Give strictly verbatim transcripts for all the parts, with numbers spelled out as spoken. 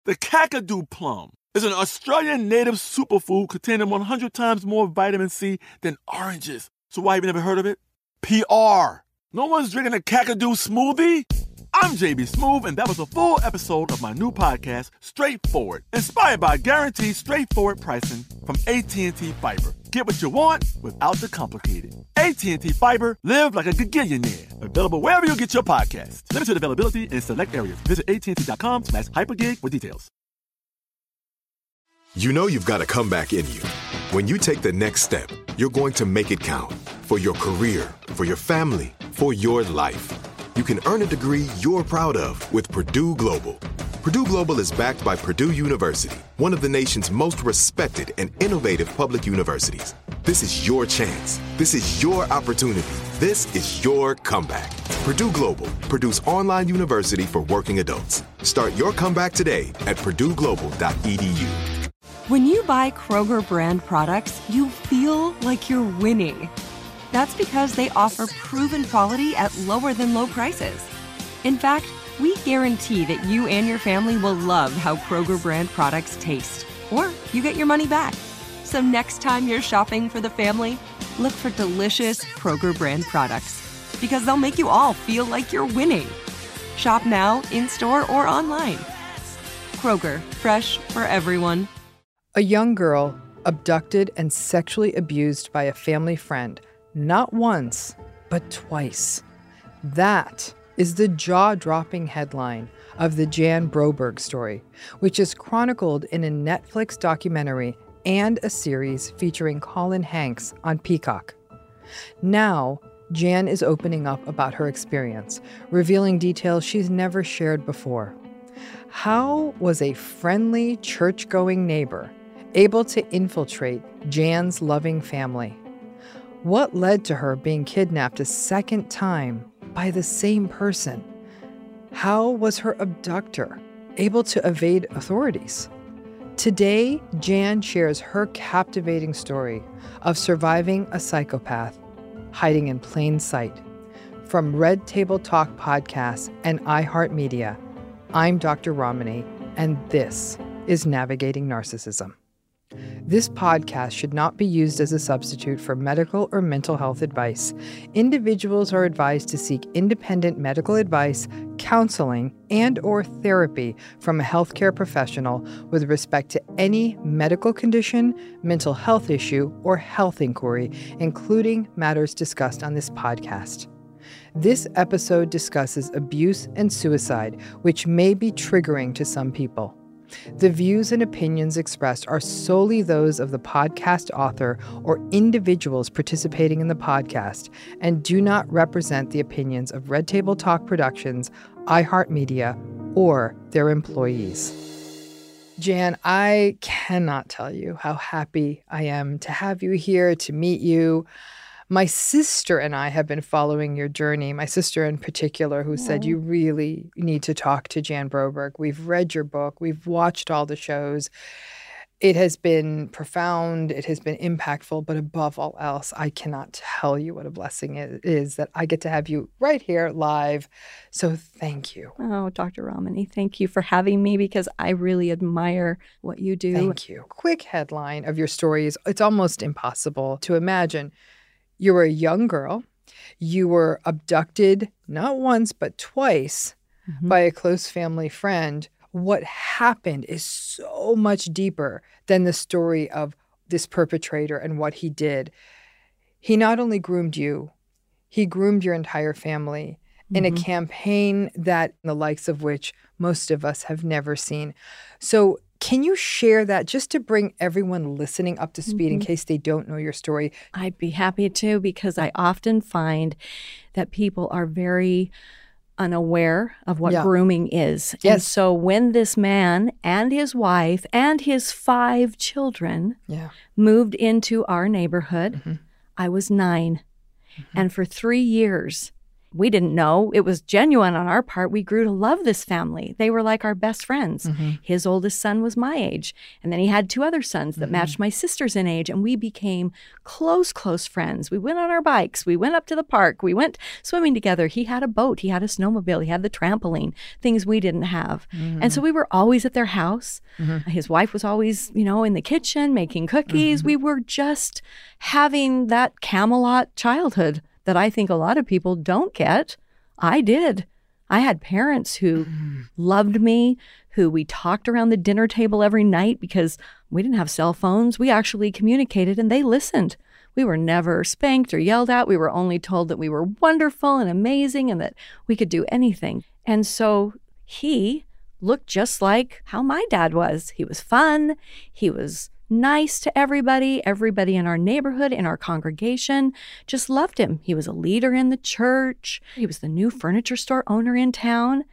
The Kakadu plum is an Australian native superfood containing one hundred times more vitamin C than oranges. So why have you never heard of it? P R. No one's drinking a Kakadu smoothie? I'm J B Smoove, and that was a full episode of my new podcast, Straightforward, inspired by guaranteed straightforward pricing from A T and T Fiber. Get what you want without the complicated. A T and T Fiber, live like a gigillionaire. Available wherever you get your podcasts. Limited availability in select areas. Visit AT&T.com slash hypergig for details. You know you've got a comeback in you. When you take the next step, you're going to make it count. For your career, for your family, for your life. You can earn a degree you're proud of with Purdue Global. Purdue Global is backed by Purdue University, one of the nation's most respected and innovative public universities. This is your chance. This is your opportunity. This is your comeback. Purdue Global, Purdue's online university for working adults. Start your comeback today at purdue global dot e d u. When you buy Kroger brand products, you feel like you're winning. That's because they offer proven quality at lower than low prices. In fact, we guarantee that you and your family will love how Kroger brand products taste, or you get your money back. So next time you're shopping for the family, look for delicious Kroger brand products, because they'll make you all feel like you're winning. Shop now, in-store, or online. Kroger, fresh for everyone. A young girl abducted and sexually abused by a family friend, not once, but twice. That is the jaw-dropping headline of the Jan Broberg story, which is chronicled in a Netflix documentary and a series featuring Colin Hanks on Peacock. Now, Jan is opening up about her experience, revealing details she's never shared before. How was a friendly, church-going neighbor able to infiltrate Jan's loving family? What led to her being kidnapped a second time by the same person? How was her abductor able to evade authorities? Today, Jan shares her captivating story of surviving a psychopath hiding in plain sight. From Red Table Talk Podcasts and iHeartMedia, I'm Doctor Ramani, and this is Navigating Narcissism. This podcast should not be used as a substitute for medical or mental health advice. Individuals are advised to seek independent medical advice, counseling, and or therapy from a healthcare professional with respect to any medical condition, mental health issue, or health inquiry, including matters discussed on this podcast. This episode discusses abuse and suicide, which may be triggering to some people. The views and opinions expressed are solely those of the podcast author or individuals participating in the podcast and do not represent the opinions of Red Table Talk Productions, iHeartMedia, or their employees. Jan, I cannot tell you how happy I am to have you here, to meet you. My sister and I have been following your journey, my sister in particular, who said you really need to talk to Jan Broberg. We've read your book. We've watched all the shows. It has been profound. It has been impactful. But above all else, I cannot tell you what a blessing it is that I get to have you right here live. So thank you. Oh, Doctor Ramani, thank you for having me, because I really admire what you do. Thank you. Quick headline of your story is, it's almost impossible to imagine. You were a young girl. You were abducted not once, but twice mm-hmm. by a close family friend. What happened is so much deeper than the story of this perpetrator and what he did. He not only groomed you, he groomed your entire family mm-hmm. in a campaign that the likes of which most of us have never seen. So can you share that just to bring everyone listening up to speed mm-hmm. in case they don't know your story? I'd be happy to, because I often find that people are very unaware of what yeah. grooming is. Yes. And so when this man and his wife and his five children yeah. moved into our neighborhood, mm-hmm. I was nine. Mm-hmm. And for three years, We didn't know. It was genuine on our part. We grew to love this family. They were like our best friends. Mm-hmm. His oldest son was my age. And then he had two other sons that mm-hmm. matched my sisters in age. And we became close, close friends. We went on our bikes. We went up to the park. We went swimming together. He had a boat. He had a snowmobile. He had the trampoline, things we didn't have. Mm-hmm. And so we were always at their house. Mm-hmm. His wife was always, you know, in the kitchen making cookies. Mm-hmm. We were just having that Camelot childhood that I think a lot of people don't get. I did. I had parents who mm. loved me, who we talked around the dinner table every night because we didn't have cell phones. We actually communicated and they listened. We were never spanked or yelled at. We were only told that we were wonderful and amazing and that we could do anything. And so he looked just like how my dad was. He was fun. He was nice to everybody. Everybody in our neighborhood, in our congregation, just loved him. He was a leader in the church. He was the new furniture store owner in town.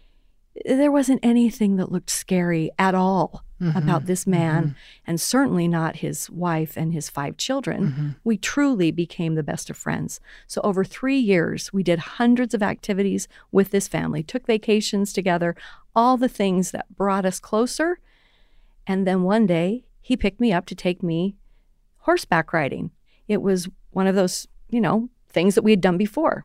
There wasn't anything that looked scary at all mm-hmm. about this man, mm-hmm. and certainly not his wife and his five children. Mm-hmm. We truly became the best of friends. So over three years, we did hundreds of activities with this family, took vacations together, all the things that brought us closer. And then one day, he picked me up to take me horseback riding. It was one of those, you know, things that we had done before.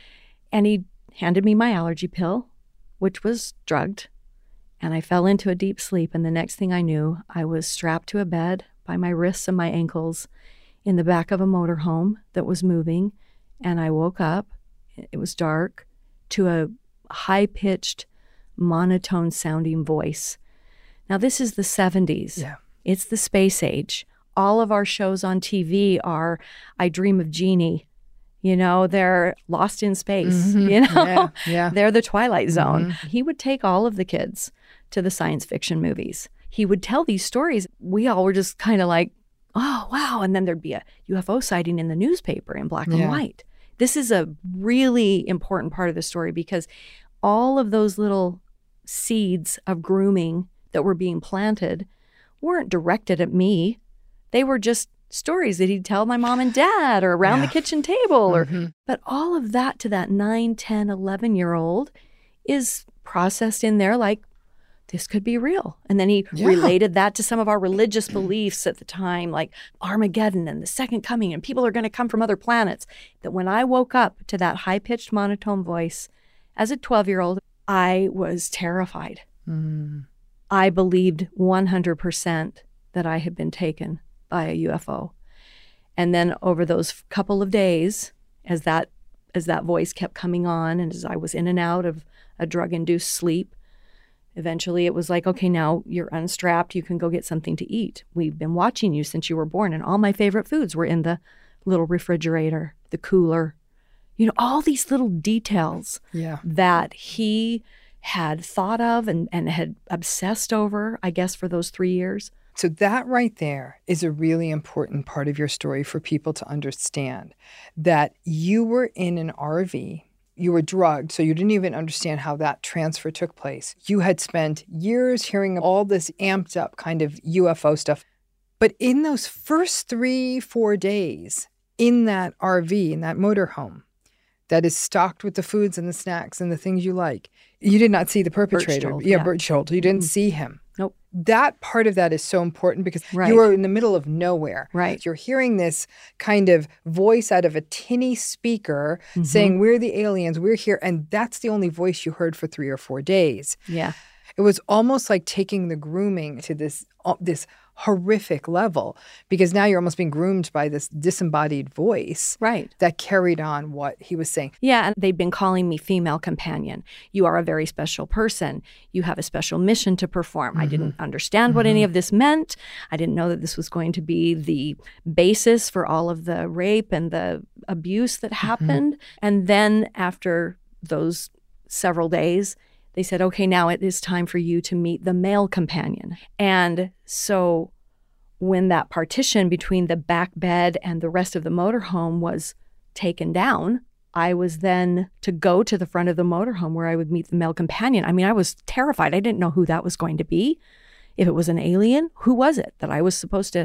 And he handed me my allergy pill, which was drugged. And I fell into a deep sleep. And the next thing I knew, I was strapped to a bed by my wrists and my ankles in the back of a motorhome that was moving. And I woke up, it was dark, to a high-pitched, monotone-sounding voice. Now, this is the seventies. Yeah. It's the space age. All of our shows on T V are I Dream of Jeannie. You know, they're Lost in Space. Mm-hmm. You know, yeah, yeah. They're the Twilight Zone. Mm-hmm. He would take all of the kids to the science fiction movies. He would tell these stories. We all were just kind of like, oh, wow. And then there'd be a U F O sighting in the newspaper in black yeah. and white. This is a really important part of the story because all of those little seeds of grooming that were being planted weren't directed at me. They were just stories that he'd tell my mom and dad or around yeah. the kitchen table. or mm-hmm. But all of that to that nine, ten, eleven-year-old is processed in there like, this could be real. And then he yeah. related that to some of our religious beliefs at the time, like Armageddon and the second coming, and people are going to come from other planets. That when I woke up to that high-pitched monotone voice as a twelve-year-old, I was terrified. Mm. I believed one hundred percent that I had been taken by a U F O. And then over those couple of days, as that as that voice kept coming on and as I was in and out of a drug-induced sleep, eventually it was like, okay, now you're unstrapped. You can go get something to eat. We've been watching you since you were born, and all my favorite foods were in the little refrigerator, the cooler. You know, all these little details yeah. that he had thought of and, and had obsessed over, I guess, for those three years. So that right there is a really important part of your story for people to understand, that you were in an R V, you were drugged, so you didn't even understand how that transfer took place. You had spent years hearing all this amped up kind of U F O stuff. But in those first three, four days in that R V, in that motorhome, that is stocked with the foods and the snacks and the things you like, you did not see the perpetrator. Berchtold, yeah, yeah. Berchtold. You didn't mm-hmm. see him. Nope. That part of that is so important because right. you are in the middle of nowhere. Right. You're hearing this kind of voice out of a tinny speaker mm-hmm. saying, we're the aliens, we're here. And that's the only voice you heard for three or four days. Yeah. It was almost like taking the grooming to this uh, this horrific level, because now you're almost being groomed by this disembodied voice right. that carried on what he was saying. Yeah, and they'd been calling me female companion. You are a very special person. You have a special mission to perform. Mm-hmm. I didn't understand what mm-hmm. any of this meant. I didn't know that this was going to be the basis for all of the rape and the abuse that happened. Mm-hmm. And then after those several days, they said, okay, now it is time for you to meet the male companion. And so when that partition between the back bed and the rest of the motorhome was taken down, I was then to go to the front of the motorhome where I would meet the male companion. I mean, I was terrified. I didn't know who that was going to be. If it was an alien, who was it that I was supposed to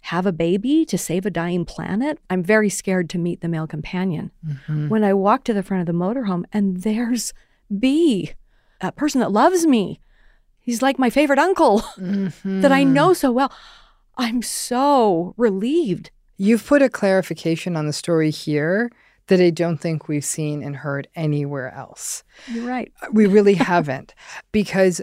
have a baby to save a dying planet? I'm very scared to meet the male companion. Mm-hmm. When I walk to the front of the motorhome and there's B, a person that loves me. He's like my favorite uncle mm-hmm. that I know so well. I'm so relieved. You've put a clarification on the story here that I don't think we've seen and heard anywhere else. You're right. We really haven't, because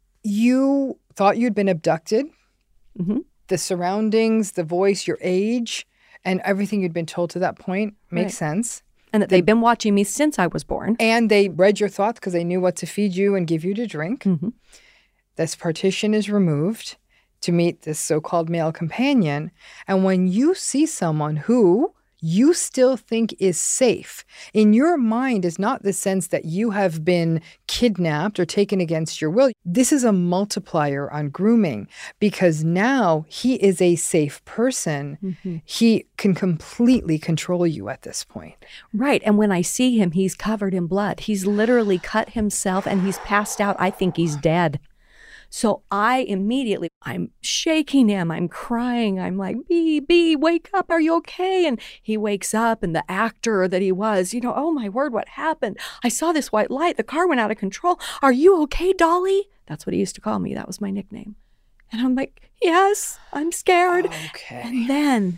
you thought you'd been abducted. Mm-hmm. The surroundings, the voice, your age, and everything you'd been told to that point makes right. sense. And that they've been watching me since I was born. And they read your thoughts because they knew what to feed you and give you to drink. Mm-hmm. This partition is removed to meet this so-called male companion. And when you see someone who you still think is safe, in your mind is not the sense that you have been kidnapped or taken against your will. This is a multiplier on grooming, because now he is a safe person. Mm-hmm. He can completely control you at this point. Right. And when I see him, he's covered in blood. He's literally cut himself and he's passed out. I think he's dead. So I immediately, I'm shaking him, I'm crying, I'm like, B, B, wake up, are you okay? And he wakes up, and the actor that he was, you know, oh my word, what happened? I saw this white light, the car went out of control. Are you okay, Dolly? That's what he used to call me, that was my nickname. And I'm like, yes, I'm scared. Oh, okay. And then,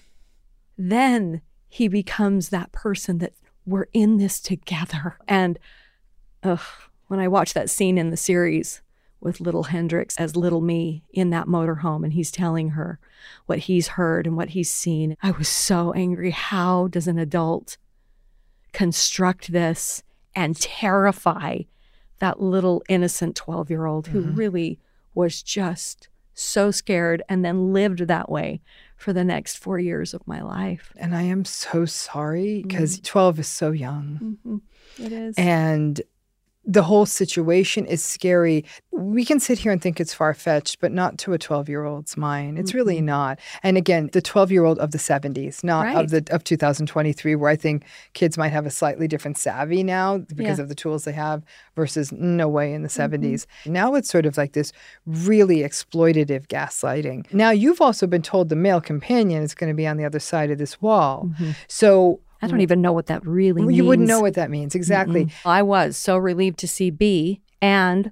then he becomes that person that we're in this together. And ugh, when I watched that scene in the series, with little Hendrix as little me in that motorhome, and he's telling her what he's heard and what he's seen. I was so angry. How does an adult construct this and terrify that little innocent twelve-year-old who mm-hmm. really was just so scared and then lived that way for the next four years of my life? And I am so sorry, because mm-hmm. twelve is so young. Mm-hmm. It is. And the whole situation is scary. We can sit here and think it's far-fetched, but not to a twelve-year-old's mind. It's mm-hmm. really not. And again, the twelve-year-old of the seventies, not right. of the of two thousand twenty-three, where I think kids might have a slightly different savvy now because yeah. of the tools they have, versus no way in the mm-hmm. seventies. Now it's sort of like this really exploitative gaslighting. Now you've also been told the male companion is going to be on the other side of this wall. Mm-hmm. So I don't even know what that really you means. You wouldn't know what that means. Exactly. Mm-mm. I was so relieved to see B, and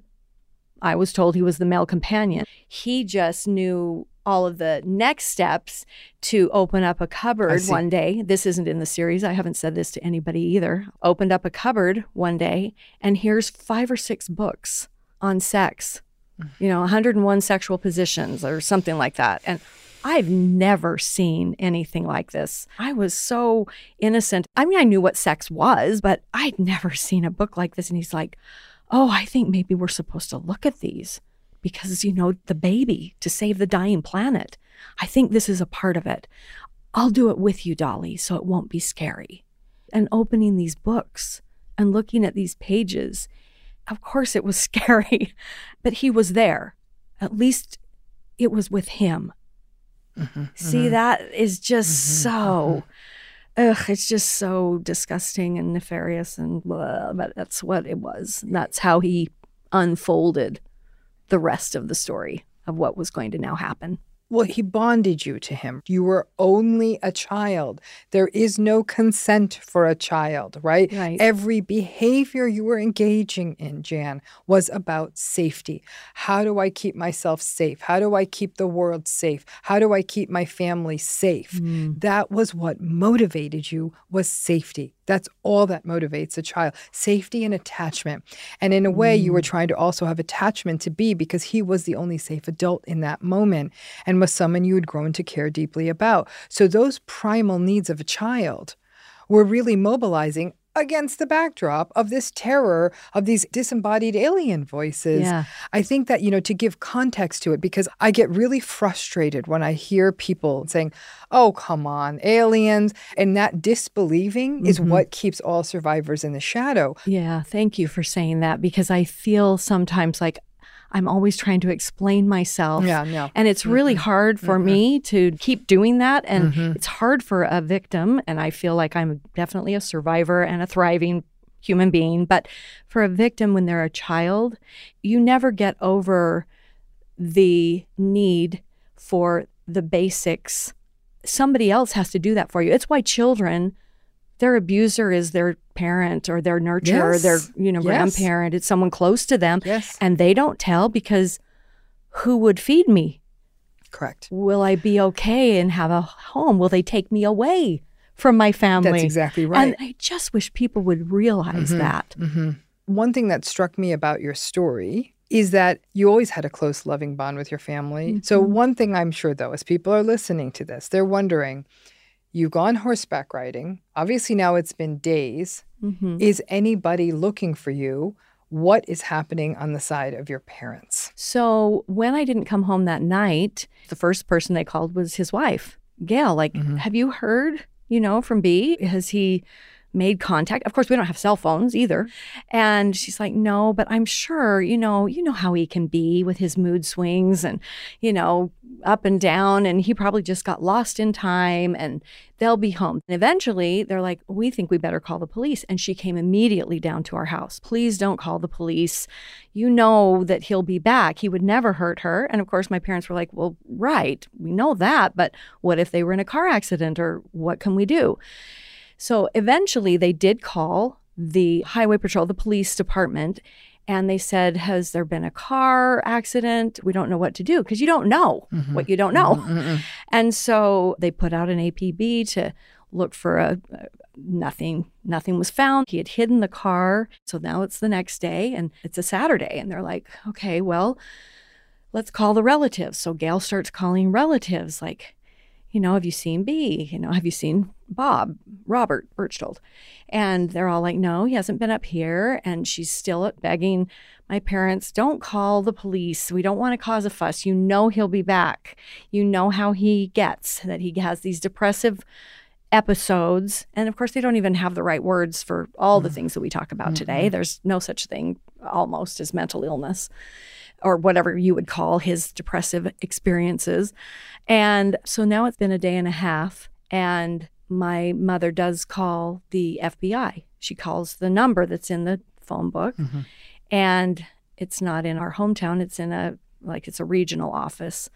I was told he was the male companion. He just knew all of the next steps to open up a cupboard one day. This isn't in the series. I haven't said this to anybody either. Opened up a cupboard one day, and here's five or six books on sex. You know, one hundred one sexual positions or something like that. And I've never seen anything like this. I was so innocent. I mean, I knew what sex was, but I'd never seen a book like this. And he's like, oh, I think maybe we're supposed to look at these because, you know, the baby to save the dying planet. I think this is a part of it. I'll do it with you, Dolly, so it won't be scary. And opening these books and looking at these pages, of course it was scary, but he was there. At least it was with him. Mm-hmm, See, mm-hmm. that is just mm-hmm, so, mm-hmm. ugh, it's just so disgusting and nefarious, and blah, but that's what it was. And that's how he unfolded the rest of the story of what was going to now happen. Well, he bonded you to him. You were only a child. There is no consent for a child, right? Right. Every behavior you were engaging in, Jan, was about safety. How do I keep myself safe? How do I keep the world safe? How do I keep my family safe? Mm. That was what motivated you, was safety. That's all that motivates a child, safety and attachment. And in a way, mm. you were trying to also have attachment to B because he was the only safe adult in that moment and was someone you had grown to care deeply about. So those primal needs of a child were really mobilizing against the backdrop of this terror of these disembodied alien voices. Yeah. I think that, you know, to give context to it, because I get really frustrated when I hear people saying, oh, come on, aliens. And that disbelieving mm-hmm. is what keeps all survivors in the shadow. Yeah, thank you for saying that, because I feel sometimes like I'm always trying to explain myself. Yeah, no. And it's really mm-hmm. hard for mm-hmm. me to keep doing that. And mm-hmm. it's hard for a victim. And I feel like I'm definitely a survivor and a thriving human being. But for a victim, when they're a child, you never get over the need for the basics somebody else has to do that for you. It's why children, their abuser is their parent or their nurturer, Yes. their, you know, Yes. grandparent. It's someone close to them. Yes. And they don't tell because who would feed me? Correct. Will I be okay and have a home? Will they take me away from my family? That's exactly right. And I just wish people would realize that. Mm-hmm. One thing that struck me about your story is that you always had a close, loving bond with your family. Mm-hmm. So one thing I'm sure, though, as people are listening to this, they're wondering, you've gone horseback riding. Obviously, now it's been days. Mm-hmm. Is anybody looking for you? What is happening on the side of your parents? So when I didn't come home that night, the first person they called was his wife, Gail. Like, Mm-hmm. have you heard, you know, from B? Has he made contact? Of course, we don't have cell phones either. And she's like, no, but I'm sure, you know, you know how he can be with his mood swings and, you know, up and down. And he probably just got lost in time and they'll be home. And eventually they're like, we think we better call the police. And she came immediately down to our house. Please don't call the police. You know that he'll be back. He would never hurt her. And of course, my parents were like, well, right, we know that. But what if they were in a car accident or what can we do? So eventually they did call the highway patrol, the police department, and they said, has there been a car accident? We don't know what to do because you don't know Mm-hmm. what you don't know. And so they put out an A P B to look for a, a nothing. Nothing was found. He had hidden the car. So now it's the next day and it's a Saturday. And they're like, okay, well, let's call the relatives. So Gail starts calling relatives like, you know, have you seen B? You know, have you seen Bob, Robert Berchtold? And they're all like, no, he hasn't been up here. And she's still begging my parents, don't call the police. We don't want to cause a fuss. You know he'll be back. You know how he gets, that he has these depressive episodes. And of course, they don't even have the right words for all the things that we talk about today. There's no such thing almost as mental illness or whatever you would call his depressive experiences. And so now it's been a day and a half, and my mother does call the F B I. She calls the number that's in the phone book, Mm-hmm. and it's not in our hometown. It's in a, like it's a regional office.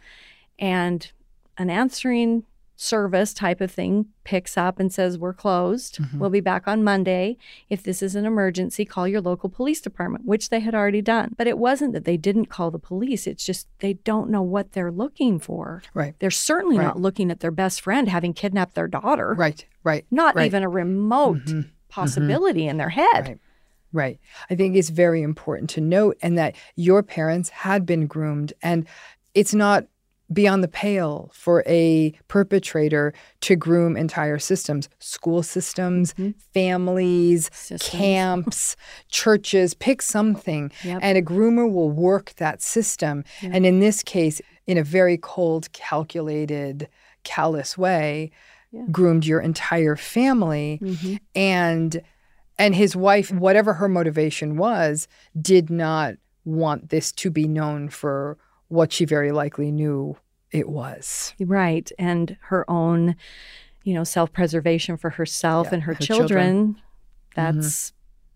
And an answering service type of thing picks up and says, we're closed. Mm-hmm. We'll be back on Monday. If this is an emergency, call your local police department, which they had already done. But it wasn't that they didn't call the police. It's just they don't know what they're looking for. Right. They're certainly Right. not looking at their best friend having kidnapped their daughter. Right, right. Not right. even a remote Mhm. possibility in their head. Right. Right. I think it's very important to note and that your parents had been groomed, and it's not beyond the pale for a perpetrator to groom entire systems, school systems, Mhm. families, Systems. camps, churches, pick something. Yep. And a groomer will work that system. Yeah. And in this case, in a very cold, calculated, callous way, Yeah. groomed your entire family. Mhm. And and his wife, whatever her motivation was, did not want this to be known for what she very likely knew it was. Right. And her own, you know, self-preservation for herself Yeah, and her, her children. children. That's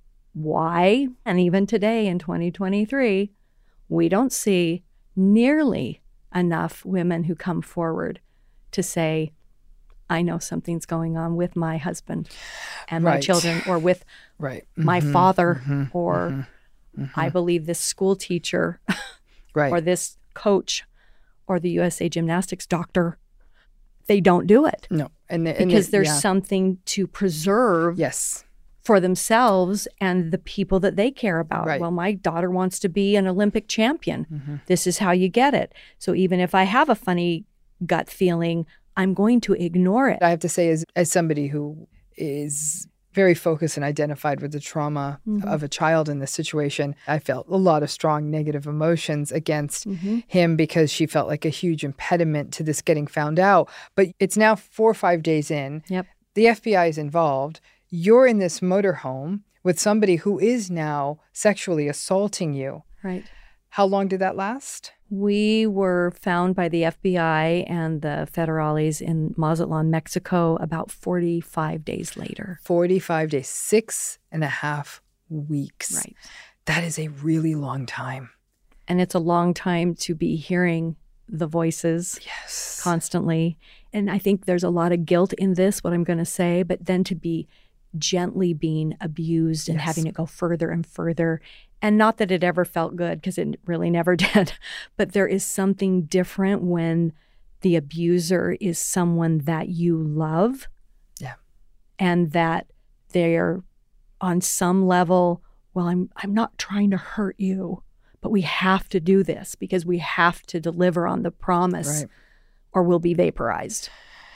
why. And even today in twenty twenty-three, we don't see nearly enough women who come forward to say, I know something's going on with my husband and my Right. children, or with Right. my Mhm, father, mhm, or mhm, I believe this school teacher, right. or this coach, or the U S A Gymnastics doctor. They don't do it No. And, and because it- there's yeah. something to preserve Yes. for themselves and the people that they care about. Right. Well, my daughter wants to be an Olympic champion. Mhm. This is how you get it. So even if I have a funny gut feeling, I'm going to ignore it. I have to say, as as somebody who is very focused and identified with the trauma Mhm. of a child in this situation, I felt a lot of strong negative emotions against Mhm. him because she felt like a huge impediment to this getting found out. But it's now four or five days in. Yep. The F B I is involved. You're in this motorhome with somebody who is now sexually assaulting you. Right. How long did that last? We were found by the F B I and the federales in Mazatlan, Mexico, about forty-five days later. forty-five days, six and a half weeks. Right. That is a really long time. And it's a long time to be hearing the voices Yes. constantly and I think there's a lot of guilt in this, what I'm going to say, but then to be gently being abused and Yes. having it go further and further. And not that it ever felt good, because it really never did, but there is something different when the abuser is someone that you love. Yeah. And that they're on some level, well, I'm I'm not trying to hurt you, but we have to do this because we have to deliver on the promise, Right. or we'll be vaporized.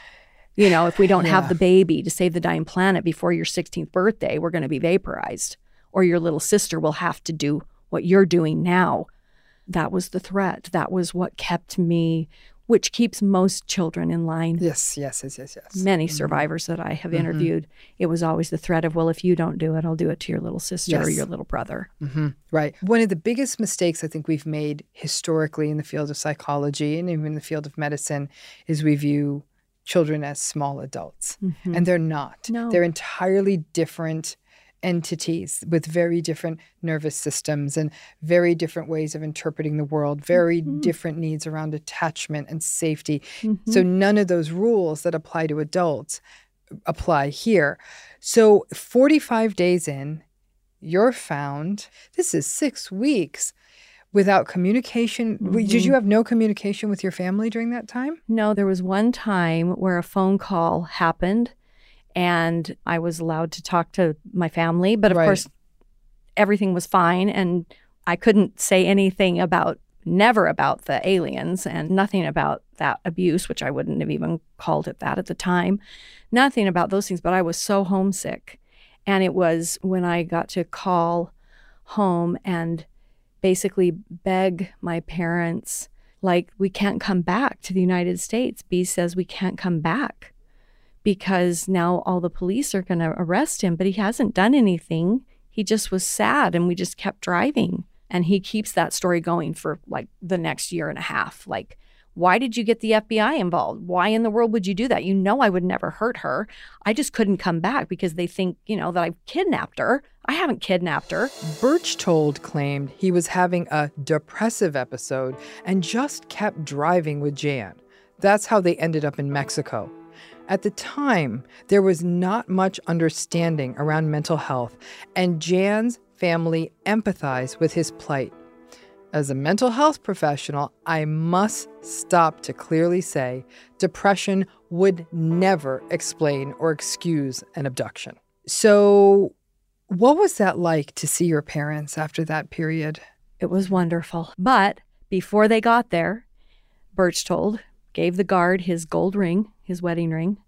You know, if we don't Yeah. have the baby to save the dying planet before your sixteenth birthday, we're going to be vaporized. Or your little sister will have to do what you're doing now. That was the threat. That was what kept me, which keeps most children in line. Yes, yes, yes, yes, yes. Many survivors that I have interviewed, it was always the threat of, well, if you don't do it, I'll do it to your little sister or Yes. your little brother. Mm-hmm. Right. One of the biggest mistakes I think we've made historically in the field of psychology and even in the field of medicine is we view children as small adults. And they're not. No. They're entirely different entities with very different nervous systems and very different ways of interpreting the world, very different needs around attachment and safety. So none of those rules that apply to adults apply here. So forty-five days in, you're found, this is six weeks without communication. Did you have no communication with your family during that time? No, there was one time where a phone call happened and I was allowed to talk to my family. But of Right. course, everything was fine. And I couldn't say anything about, never about the aliens and nothing about that abuse, which I wouldn't have even called it that at the time. Nothing about those things. But I was so homesick. And it was when I got to call home and basically beg my parents, like, we can't come back to the United States. B says we can't come back because now all the police are going to arrest him, but he hasn't done anything. He just was sad and we just kept driving. And he keeps that story going for like the next year and a half. Like, why did you get the F B I involved? Why in the world would you do that? You know I would never hurt her. I just couldn't come back because they think, you know, that I've kidnapped her. I haven't kidnapped her. Berchtold claimed he was having a depressive episode and just kept driving with Jan. That's how they ended up in Mexico. At the time, there was not much understanding around mental health, and Jan's family empathized with his plight. As a mental health professional, I must stop to clearly say depression would never explain or excuse an abduction. So, what was that like to see your parents after that period? It was wonderful. But before they got there, Berchtold gave the guard his gold ring, his wedding ring,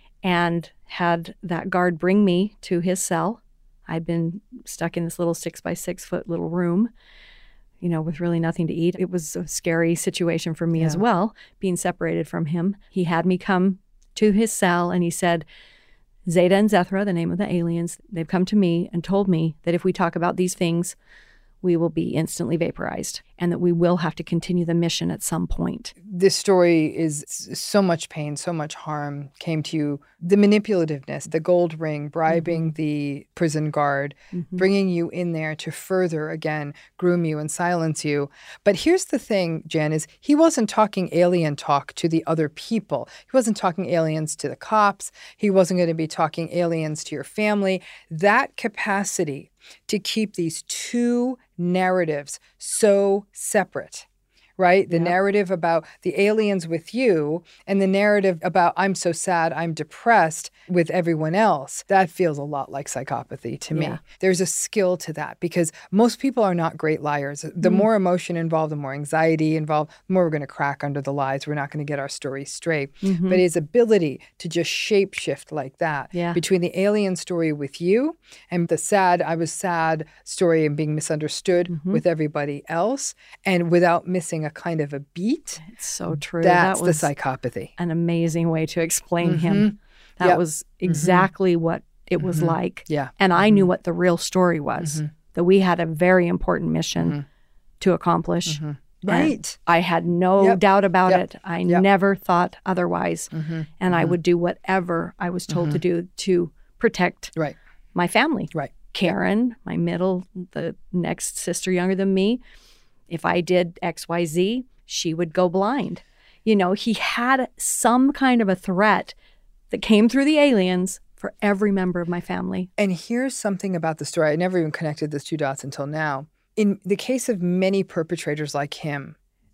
and had that guard bring me to his cell. I'd been stuck in this little six by six foot little room, you know, with really nothing to eat. It was a scary situation for me Yeah. as well, being separated from him. He had me come to his cell and he said, Zeta and Zethra, the name of the aliens, they've come to me and told me that if we talk about these things, we will be instantly vaporized and that we will have to continue the mission at some point. This story is so much pain, so much harm came to you. The manipulativeness, the gold ring, bribing the prison guard, bringing you in there to further, again, groom you and silence you. But here's the thing, Jen, is he wasn't talking alien talk to the other people. He wasn't talking aliens to the cops. He wasn't going to be talking aliens to your family. That capacity to keep these two narratives so separate, right? The Yep. narrative about the aliens with you and the narrative about I'm so sad, I'm depressed with everyone else. That feels a lot like psychopathy to me. Yeah. There's a skill to that because most people are not great liars. The more emotion involved, the more anxiety involved, the more we're going to crack under the lies. We're not going to get our story straight. But his ability to just shapeshift like that Yeah. between the alien story with you and the sad, I was sad story and being misunderstood with everybody else and without missing a kind of a beat, It's so true. that's that was the psychopathy. an amazing way to explain him. That Yep. was exactly what it was like. Yeah. And I knew what the real story was, that we had a very important mission to accomplish. And Right. I had no Yep. doubt about Yep. it. I Yep. never thought otherwise. And I would do whatever I was told to do to protect Right. my family. Right. Karen, my middle, the next sister younger than me, if I did X Y Z, she would go blind. You know, he had some kind of a threat that came through the aliens for every member of my family. And here's something about the story. I never even connected those two dots until now. In the case of many perpetrators like him,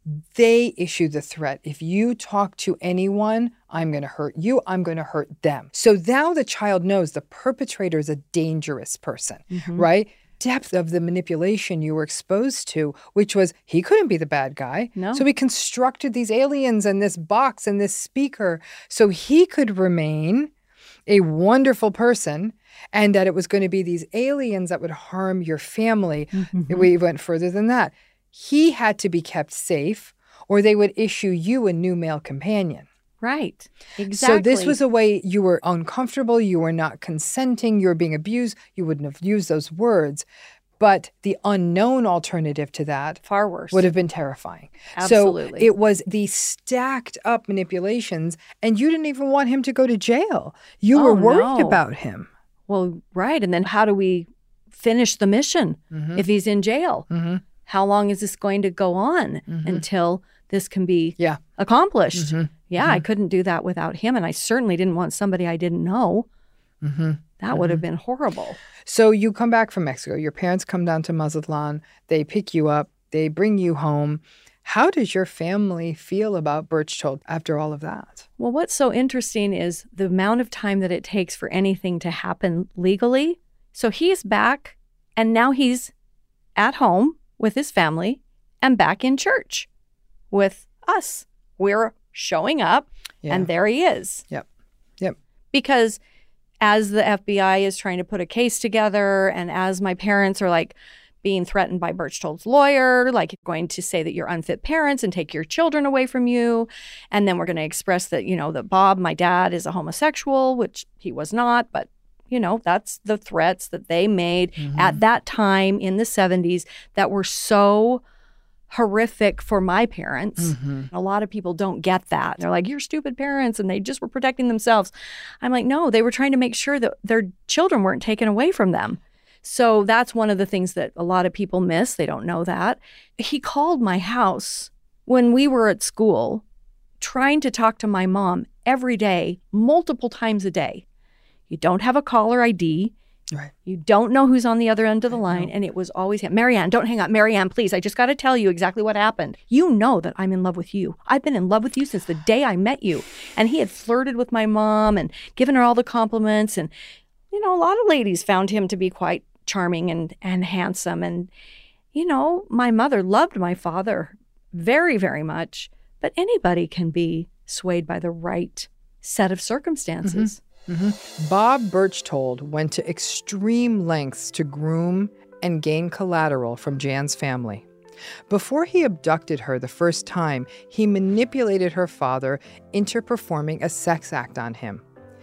they issue the threat. If you talk to anyone, I'm going to hurt you. I'm going to hurt them. So now the child knows the perpetrator is a dangerous person, mm-hmm. right? Depth of the manipulation you were exposed to, which was he couldn't be the bad guy. No. So he constructed these aliens and this box and this speaker so he could remain a wonderful person, and that it was going to be these aliens that would harm your family. Mm-hmm. We went further than that. He had to be kept safe, or they would issue you a new male companion. Right. Exactly. So this was a way you were uncomfortable, you were not consenting, you were being abused. You wouldn't have used those words. But the unknown alternative to that far worse would have been terrifying. Absolutely. So it was these stacked up manipulations, and you didn't even want him to go to jail. You oh, were worried no. about him. Well, right. And then how do we finish the mission mm-hmm. if he's in jail? Mm-hmm. How long is this going to go on mm-hmm. until this can be yeah. accomplished? Mm-hmm. Yeah, mm-hmm. I couldn't do that without him. And I certainly didn't want somebody I didn't know. Mm-hmm. That mm-hmm. would have been horrible. So you come back from Mexico. Your parents come down to Mazatlan. They pick you up. They bring you home. How does your family feel about Berchtold after all of that? Well, what's so interesting is the amount of time that it takes for anything to happen legally. So he's back, and now he's at home with his family and back in church with us. We're showing up, yeah. and there he is. Yep. Yep. Because as the F B I is trying to put a case together, and as my parents are like being threatened by Berchtold's lawyer, like going to say that you're unfit parents and take your children away from you. And then we're going to express that, you know, that Bob, my dad, is a homosexual, which he was not. But, you know, that's the threats that they made mm-hmm. at that time in the seventies that were so horrific for my parents. Mm-hmm. A lot of people don't get that. They're like, you're stupid parents, and they just were protecting themselves. I'm like, no, they were trying to make sure that their children weren't taken away from them. So that's one of the things that a lot of people miss. They don't know that. He called my house when we were at school, trying to talk to my mom every day, multiple times a day. You don't have a caller I D. Right. You don't know who's on the other end of the line. And it was always him. Marianne, don't hang up. Marianne, please. I just got to tell you exactly what happened. You know that I'm in love with you. I've been in love with you since the day I met you. And he had flirted with my mom and given her all the compliments. And, you know, a lot of ladies found him to be quite charming and, and handsome. And, you know, my mother loved my father very, very much. But anybody can be swayed by the right set of circumstances. Mm-hmm. Mm-hmm. Bob Berchtold went to extreme lengths to groom and gain collateral from Jan's family. Before he abducted her the first time, he manipulated her father into performing a sex act on him.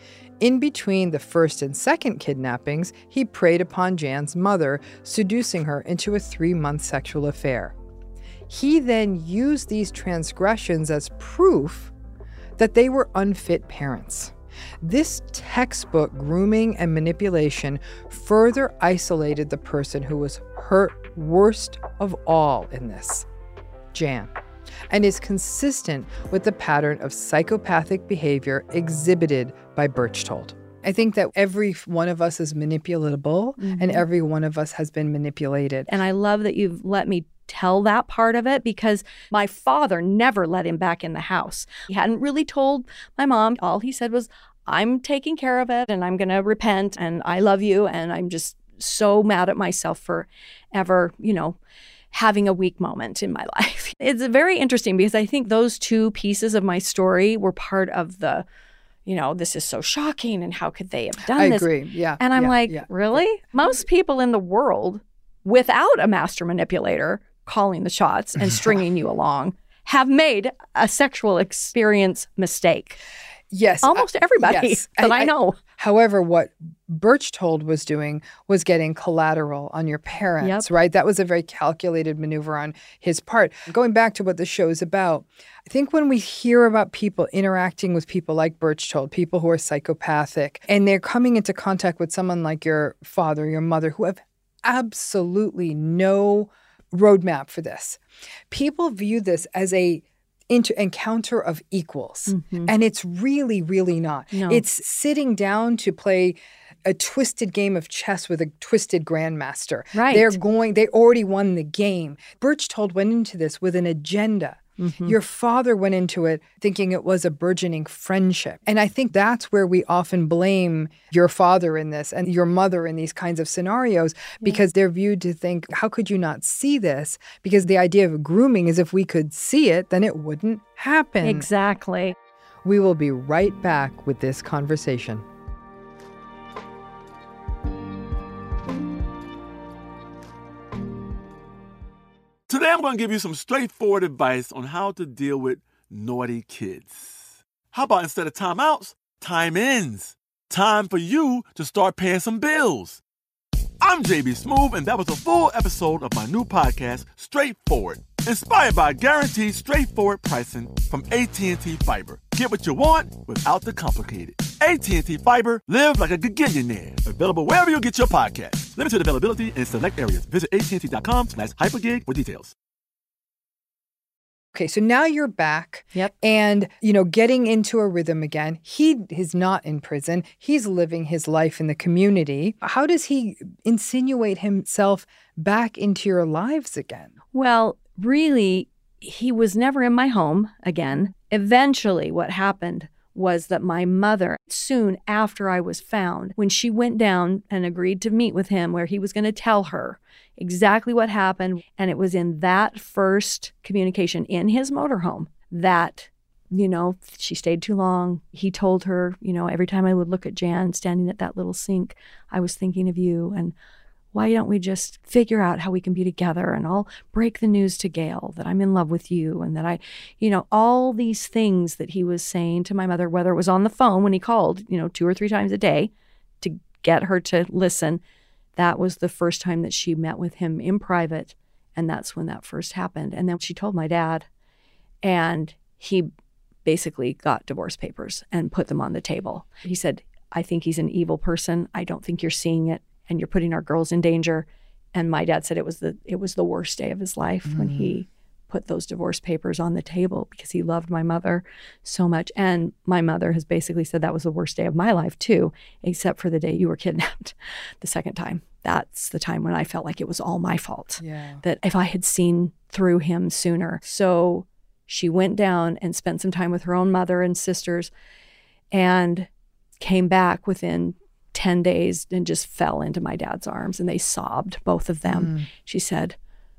In between the first and second kidnappings, he preyed upon Jan's mother, seducing her into a three-month sexual affair. He then used these transgressions as proof that they were unfit parents. This textbook grooming and manipulation further isolated the person who was hurt worst of all in this, Jan, and is consistent with the pattern of psychopathic behavior exhibited by Berchtold. I think that every one of us is manipulatable, mm-hmm. and every one of us has been manipulated. And I love that you've let me tell that part of it, because my father never let him back in the house. He hadn't really told my mom. All he said was, I'm taking care of it, and I'm going to repent, and I love you, and I'm just so mad at myself for ever, you know, having a weak moment in my life. It's very interesting because I think those two pieces of my story were part of the, you know, this is so shocking, and how could they have done I this? I agree, yeah. And I'm yeah, like, yeah, really? Yeah. Most people in the world, without a master manipulator calling the shots and stringing you along, have made a sexual experience mistake. Yes. Almost everybody yes. that I, I know. However, what Berchtold was doing was getting collateral on your parents, yep. right? That was a very calculated maneuver on his part. Going back to what the show is about, I think when we hear about people interacting with people like Berchtold, people who are psychopathic, and they're coming into contact with someone like your father, your mother, who have absolutely no roadmap for this, people view this as a inter- encounter of equals. Mm-hmm. And it's really, really not. No. It's sitting down to play a twisted game of chess with a twisted grandmaster. Right. They're going, they already won the game. Berchtold went into this with an agenda. Mm-hmm. Your father went into it thinking it was a burgeoning friendship. And I think that's where we often blame your father in this and your mother in these kinds of scenarios, because they're viewed to think, how could you not see this? Because the idea of grooming is if we could see it, then it wouldn't happen. Exactly. We will be right back with this conversation. Today I'm going to give you some straightforward advice on how to deal with naughty kids. How about instead of timeouts, time ins? Time for you to start paying some bills. I'm J B Smoove, and that was a full episode of my new podcast, Straightforward, inspired by guaranteed straightforward pricing from A T and T Fiber. Get what you want without the complicated. A T and T Fiber, live like a gigillionaire. Available wherever you get your podcast. Limited availability in select areas. Visit AT&T.com slash hypergig for details. Okay, so now you're back. Yep. And, you know, getting into a rhythm again. He is not in prison. He's living his life in the community. How does he insinuate himself back into your lives again? Well, really, he was never in my home again. Eventually, what happened was that my mother, soon after I was found, when she went down and agreed to meet with him where he was going to tell her exactly what happened, and it was in that first communication in his motorhome that, you know, she stayed too long. He told her, you know, every time I would look at Jan standing at that little sink, I was thinking of you, and why don't we just figure out how we can be together, and I'll break the news to Gail that I'm in love with you, and that I, you know, all these things that he was saying to my mother, whether it was on the phone when he called, you know, two or three times a day to get her to listen. That was the first time that she met with him in private, and that's when that first happened. And then she told my dad, and he basically got divorce papers and put them on the table. He said, I think he's an evil person. I don't think you're seeing it, and you're putting our girls in danger. And my dad said it was the it was the worst day of his life mm-hmm. when he put those divorce papers on the table, because he loved my mother so much. And my mother has basically said that was the worst day of my life too, except for the day you were kidnapped the second time. That's the time when I felt like it was all my fault. Yeah. That if I had seen through him sooner. So she went down and spent some time with her own mother and sisters and came back within ten days and just fell into my dad's arms, and they sobbed, both of them. Mm. She said,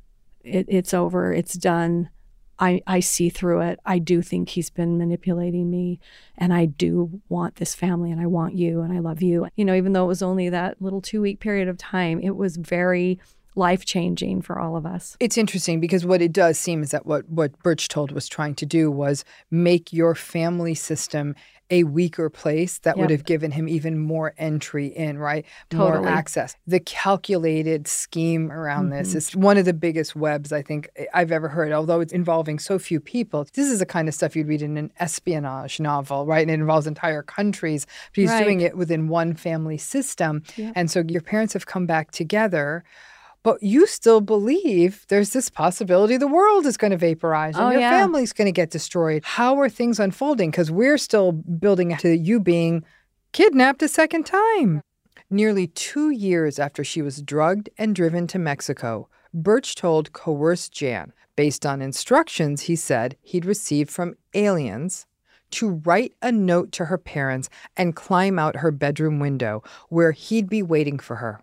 it, it's over, it's done. I, I see through it. I do think he's been manipulating me, and I do want this family, and I want you, and I love you. You know, even though it was only that little two-week period of time, it was very life-changing for all of us. It's interesting because what it does seem is that what, what Berchtold was trying to do was make your family system a weaker place that Yep. would have given him even more entry in, right? Totally. More access. The calculated scheme around Mm-hmm. this is one of the biggest webs I think I've ever heard, although it's involving so few people. This is the kind of stuff you'd read in an espionage novel, right? And it involves entire countries. But he's Right. doing it within one family system. Yep. And so your parents have come back together. But you still believe there's this possibility the world is going to vaporize and Oh, your yeah. family's going to get destroyed. How are things unfolding? Because we're still building to you being kidnapped a second time. Nearly two years after she was drugged and driven to Mexico, Berchtold coerced Jan, based on instructions he said he'd received from aliens, to write a note to her parents and climb out her bedroom window where he'd be waiting for her.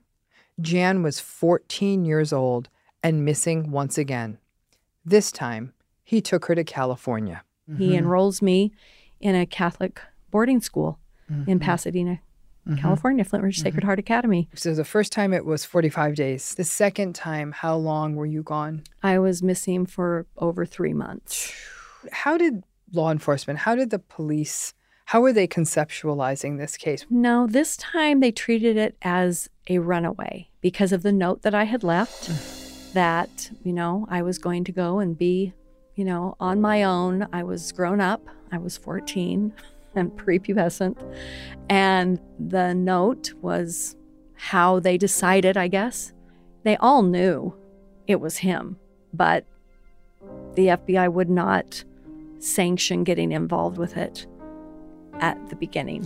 Jan was fourteen years old and missing once again. This time, he took her to California. He enrolls me in a Catholic boarding school Mm-hmm. in Pasadena, California, Flint Ridge Sacred Heart Academy. So the first time it was forty-five days. The second time, how long were you gone? I was missing for over three months. How did law enforcement, how did the police, how were they conceptualizing this case? No, this time they treated it as a runaway because of the note that I had left that, you know, I was going to go and be, you know, on my own. I was grown up. I was fourteen and prepubescent. And the note was how they decided, I guess. They all knew it was him, but the F B I would not sanction getting involved with it at the beginning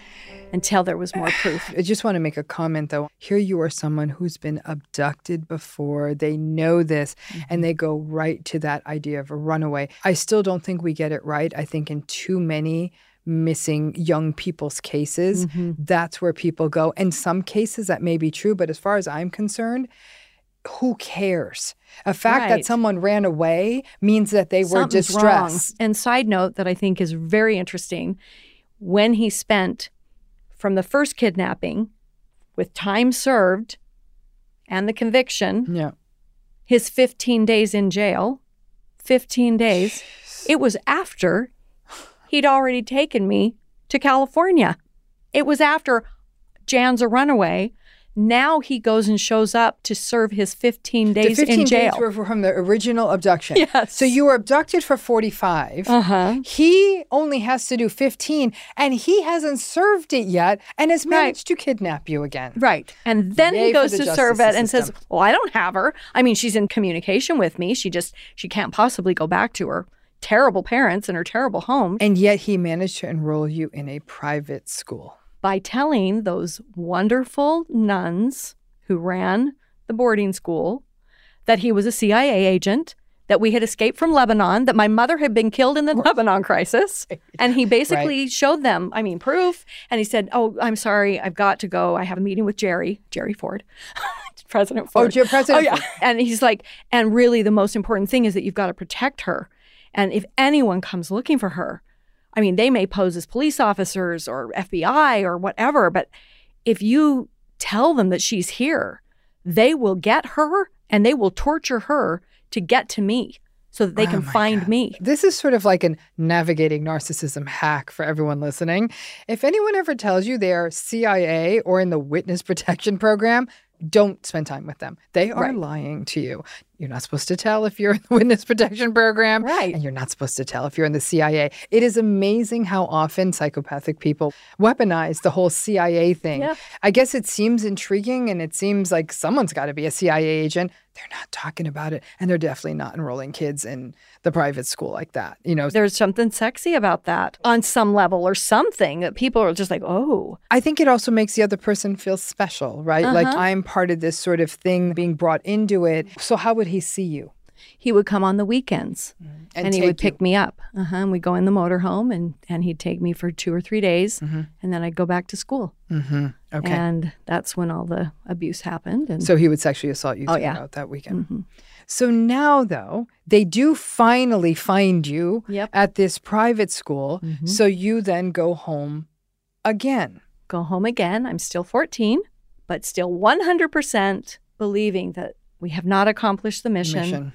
until there was more proof. I just want to make a comment, though. Here you are, someone who's been abducted before. They know this, mm-hmm. and they go right to that idea of a runaway. I still don't think we get it right. I think in too many missing young people's cases, mm-hmm. that's where people go. In some cases, that may be true, but as far as I'm concerned, who cares? A fact right. that someone ran away means that they were Something's distressed. Wrong. And side note that I think is very interesting, when he spent from the first kidnapping with time served and the conviction, yeah. his fifteen days in jail, fifteen days, it was after he'd already taken me to California. It was after Jan's a runaway. Now he goes and shows up to serve his fifteen days the fifteen in jail. Days were from the original abduction. Yes. So you were abducted for forty-five. Uh-huh. He only has to do fifteen, and he hasn't served it yet and has managed right. to kidnap you again. Right. And then Yay he goes the to serve it and system. says, well, I don't have her. I mean, she's in communication with me. She just, she can't possibly go back to her terrible parents and her terrible home. And yet he managed to enroll you in a private school. By telling those wonderful nuns who ran the boarding school that he was a C I A agent, that we had escaped from Lebanon, that my mother had been killed in the Lebanon crisis. And he basically right. showed them, I mean, proof. And he said, oh, I'm sorry, I've got to go. I have a meeting with Jerry, Jerry Ford, President Ford. Oh, Jerry, President oh, yeah. Ford. And he's like, and really the most important thing is that you've got to protect her. And if anyone comes looking for her, I mean, they may pose as police officers or F B I or whatever, but if you tell them that she's here, they will get her and they will torture her to get to me so that they oh can find God. me. This is sort of like an navigating narcissism hack for everyone listening. If anyone ever tells you they are C I A or in the witness protection program, don't spend time with them. They are right. lying to you. You're not supposed to tell if you're in the witness protection program. Right. And you're not supposed to tell if you're in the C I A. It is amazing how often psychopathic people weaponize the whole C I A thing. Yeah. I guess it seems intriguing and it seems like someone's got to be a C I A agent. They're not talking about it. And they're definitely not enrolling kids in the private school like that. You know, there's something sexy about that on some level or something that people are just like, oh. I think it also makes the other person feel special, right? Uh-huh. Like I'm part of this sort of thing being brought into it. So how would he see you? He would come on the weekends mm-hmm. and, and he would you. pick me up. Uh-huh. And we'd go in the motorhome and, and he'd take me for two or three days mm-hmm. and then I'd go back to school. Mm-hmm. Okay. And that's when all the abuse happened. And so he would sexually assault you oh, throughout yeah. that weekend. Mm-hmm. So now, though, they do finally find you yep. at this private school. Mm-hmm. So you then go home again. Go home again. I'm still fourteen, but still one hundred percent believing that we have not accomplished the mission. mission.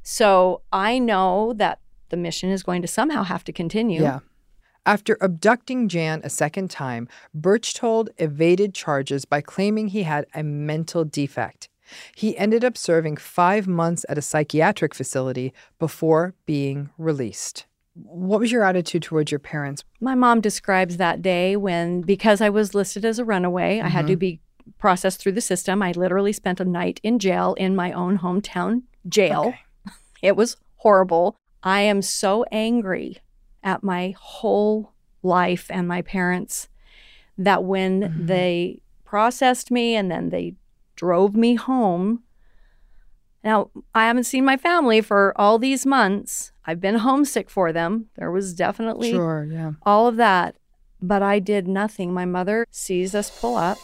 So I know that the mission is going to somehow have to continue. Yeah. After abducting Jan a second time, Berchtold evaded charges by claiming he had a mental defect. He ended up serving five months at a psychiatric facility before being released. What was your attitude towards your parents? My mom describes that day when, because I was listed as a runaway, mm-hmm. I had to be processed through the system. I literally spent a night in jail in my own hometown jail. Okay. It was horrible. I am so angry at my whole life and my parents that when mm-hmm. they processed me and then they drove me home. Now, I haven't seen my family for all these months. I've been homesick for them. There was definitely sure, yeah. all of that. But I did nothing. My mother sees us pull up.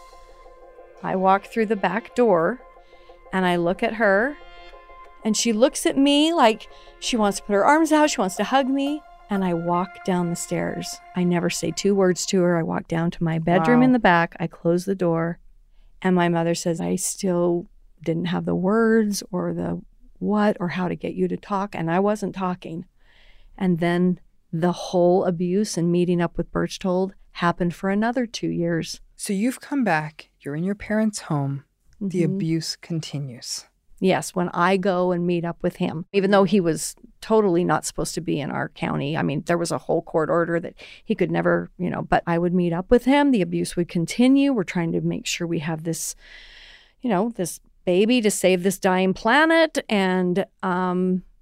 I walk through the back door and I look at her and she looks at me like she wants to put her arms out. She wants to hug me. And I walk down the stairs. I never say two words to her. I walk down to my bedroom wow. in the back. I close the door. And my mother says, I still didn't have the words or the what or how to get you to talk. And I wasn't talking. And then the whole abuse and meeting up with Berchtold happened for another two years. So you've come back. You're in your parents' home. Mm-hmm. The abuse continues. Yes, when I go and meet up with him, even though he was totally not supposed to be in our county. I mean, there was a whole court order that he could never, you know, but I would meet up with him. The abuse would continue. We're trying to make sure we have this, you know, this baby to save this dying planet. And um,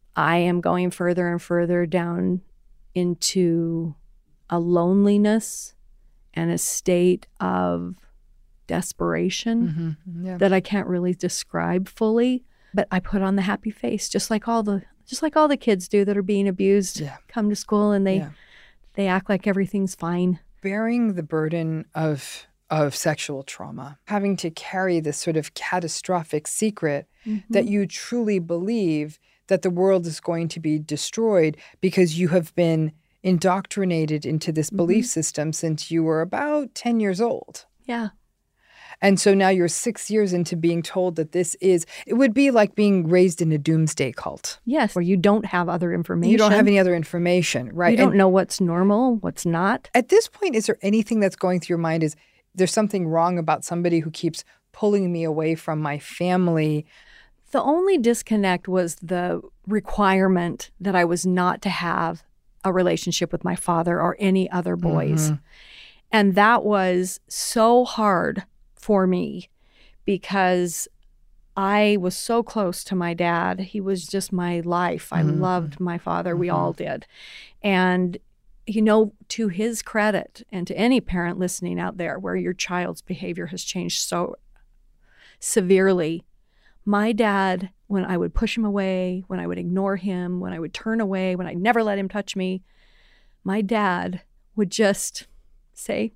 I am going further and further down into a loneliness and a state of desperation Mm-hmm. Yeah. that I can't really describe fully. But I put on the happy face, just like all the just like all the kids do that are being abused. Yeah. Come to school and they Yeah. they act like everything's fine. Bearing the burden of of sexual trauma, having to carry this sort of catastrophic secret Mm-hmm. that you truly believe that the world is going to be destroyed because you have been indoctrinated into this belief Mm-hmm. system since you were about ten years old. Yeah. And so now you're six years into being told that this is, it would be like being raised in a doomsday cult. Yes. Where you don't have other information. You don't have any other information, right? You don't And know what's normal, what's not. at this point, is there anything that's going through your mind? Is there's something wrong about somebody who keeps pulling me away from my family? The only disconnect was the requirement that I was not to have a relationship with my father or any other boys. Mhm. And that was so hard for me because I was so close to my dad. He was just my life. I Mhm. loved my father. We Mhm. all did. And, you know, to his credit and to any parent listening out there where your child's behavior has changed so severely, my dad, when I would push him away, when I would ignore him, when I would turn away, when I never let him touch me, my dad would just say,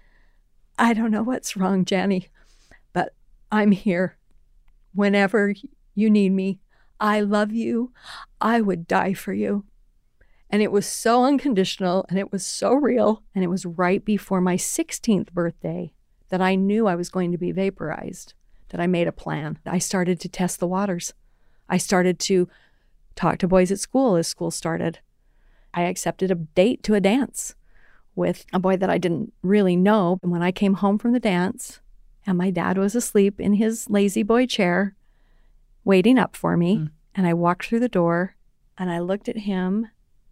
I don't know what's wrong, Janny, but I'm here whenever you need me. I love you. I would die for you. And it was so unconditional and it was so real. And it was right before my sixteenth birthday that I knew I was going to be vaporized, that I made a plan. I started to test the waters. I started to talk to boys at school as school started. I accepted a date to a dance with a boy that I didn't really know. And when I came home from the dance and my dad was asleep in his lazy boy chair waiting up for me, Mm. and I walked through the door and I looked at him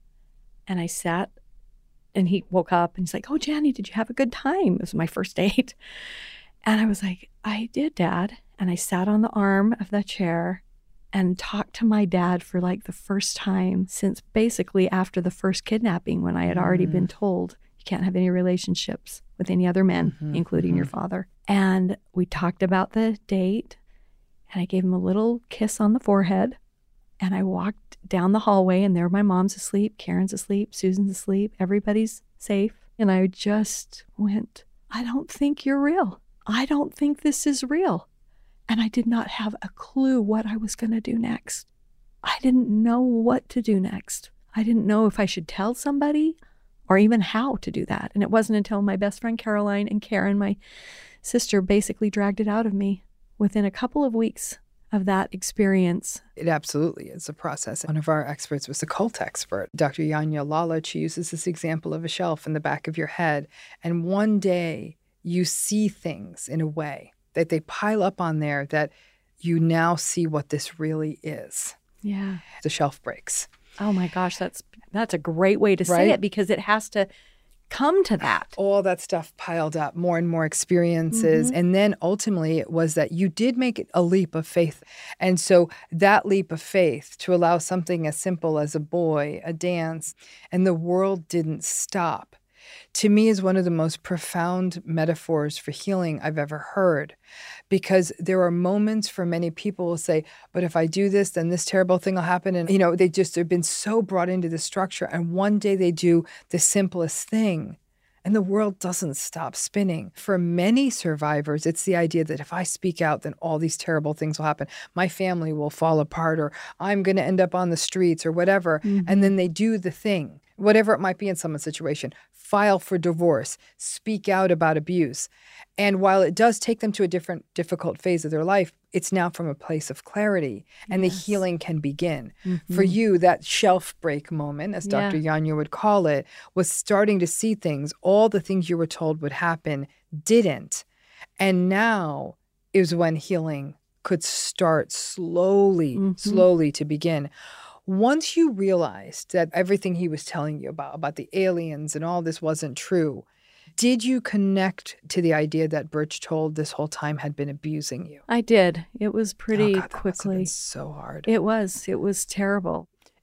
and I sat and he woke up and he's like, oh, Janny, did you have a good time? It was my first date. And I was like, I did, Dad. And I sat on the arm of the chair and talked to my dad for like the first time since basically after the first kidnapping, when I had already been told you can't have any relationships with any other men, Mhm, including your father. And we talked about the date and I gave him a little kiss on the forehead. And I walked down the hallway and there my mom's asleep, Karen's asleep, Susan's asleep, everybody's safe. And I just went, I don't think you're real. I don't think this is real. And I did not have a clue what I was going to do next. I didn't know what to do next. I didn't know if I should tell somebody or even how to do that. And it wasn't until my best friend Caroline and Karen, my sister, basically dragged it out of me within a couple of weeks of that experience. It absolutely is a process. One of our experts was a cult expert, Doctor Yanya Lalich. She uses this example of a shelf in the back of your head. And one day you see things in a way that they pile up on there that you now see what this really is. Yeah. The shelf breaks. Oh my gosh, that's that's a great way to say Right? it because it has to come to that. All that stuff piled up, more and more experiences. Mm-hmm. And then ultimately it was that you did make a leap of faith. And so that leap of faith to allow something as simple as a boy, a dance, and the world didn't stop, to me is one of the most profound metaphors for healing I've ever heard. Because there are moments for many people will say, but if I do this, then this terrible thing will happen. And, you know, they just, they've been so brought into the structure. And one day they do the simplest thing and the world doesn't stop spinning. For many survivors, it's the idea that if I speak out, then all these terrible things will happen. My family will fall apart, or I'm going to end up on the streets or whatever. Mm-hmm. And then they do the thing, whatever it might be in someone's situation, file for divorce, speak out about abuse. And while it does take them to a different, difficult phase of their life, it's now from a place of clarity and Yes. the healing can begin. Mm-hmm. For you, that shelf break moment, as Doctor Yeah. Yanya would call it, was starting to see things. All the things you were told would happen didn't. And now is when healing could start slowly, Mhm. slowly to begin. Once you realized that everything he was telling you about, about the aliens and all this wasn't true, did you connect to the idea that Birch told this whole time had been abusing you? I did. It was pretty Oh God, that must have been quickly. so hard. It was. It was terrible.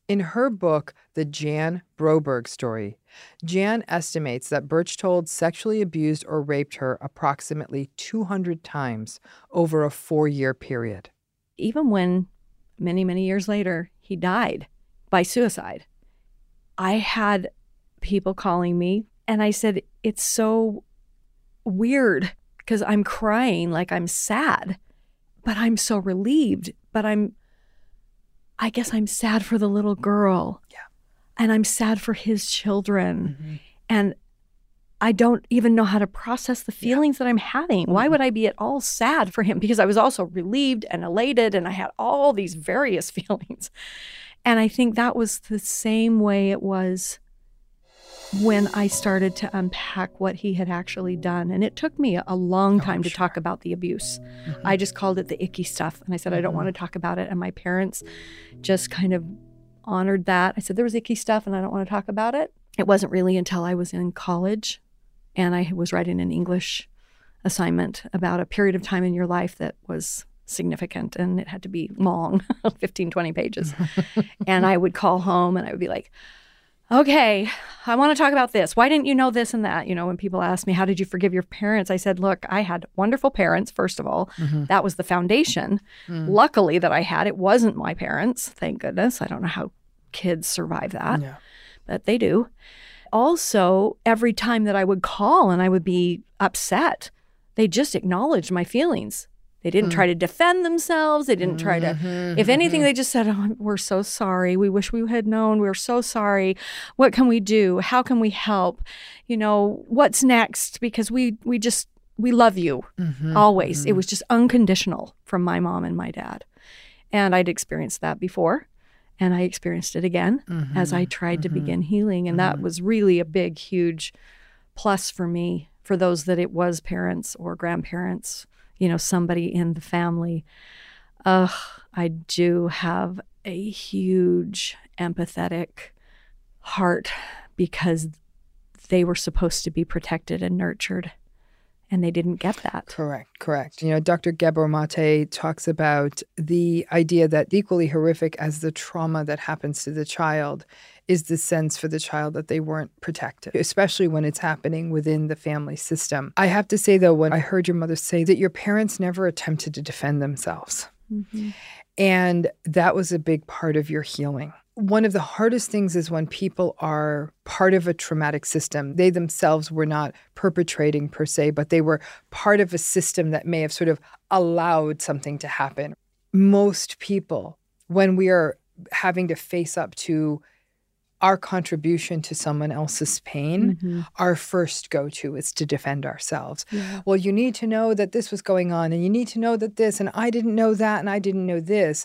In her book, The Jan Broberg Story, Jan estimates that Berchtold sexually abused or raped her approximately two hundred times over a four-year period. Even when, many, many years later, he died by suicide, I had people calling me, and I said, it's so weird because I'm crying like I'm sad, but I'm so relieved. But I'm, I guess I'm sad for the little girl. Yeah. And I'm sad for his children. Mm-hmm. And I don't even know how to process the feelings yeah. that I'm having. Mm-hmm. Why would I be at all sad for him? Because I was also relieved and elated, and I had all these various feelings. And I think that was the same way it was when I started to unpack what he had actually done. And it took me a long time oh, to sure. talk about the abuse. Mm-hmm. I just called it the icky stuff. And I said, mm-hmm. I don't want to talk about it. And my parents just kind of honored that. I said, there was icky stuff and I don't want to talk about it. It wasn't really until I was in college and I was writing an English assignment about a period of time in your life that was significant, and it had to be long, fifteen, twenty pages. And I would call home and I would be like, okay, I want to talk about this. Why didn't you know this and that? You know, when people ask me, how did you forgive your parents? I said, look, I had wonderful parents, first of all. Mm-hmm. That was the foundation. Mm. Luckily that I had, it wasn't my parents. Thank goodness. I don't know how kids survive that, yeah. but they do. Also, every time that I would call and I would be upset, they just acknowledged my feelings. They didn't mm. try to defend themselves. They didn't try to, mm-hmm, if anything, mm-hmm. they just said, oh, we're so sorry. We wish we had known. We're so sorry. What can we do? How can we help? You know, what's next? Because we we just, we love you mm-hmm, always. Mm-hmm. It was just unconditional from my mom and my dad. And I'd experienced that before. And I experienced it again mm-hmm, as I tried mm-hmm, to begin healing. And mm-hmm. that was really a big, huge plus for me, for those that it was parents or grandparents, you know, somebody in the family. Uh, I do have a huge empathetic heart because they were supposed to be protected and nurtured, and they didn't get that. Correct, correct. You know, Doctor Gabor Mate talks about the idea that equally horrific as the trauma that happens to the child is the sense for the child that they weren't protected, especially when it's happening within the family system. I have to say, though, when I heard your mother say that your parents never attempted to defend themselves, mm-hmm. and that was a big part of your healing. One of the hardest things is when people are part of a traumatic system. They themselves were not perpetrating per se, but they were part of a system that may have sort of allowed something to happen. Most people, when we are having to face up to our contribution to someone else's pain, mm-hmm. our first go-to is to defend ourselves. Yeah. Well, you need to know that this was going on, and you need to know that this, and I didn't know that, and I didn't know this.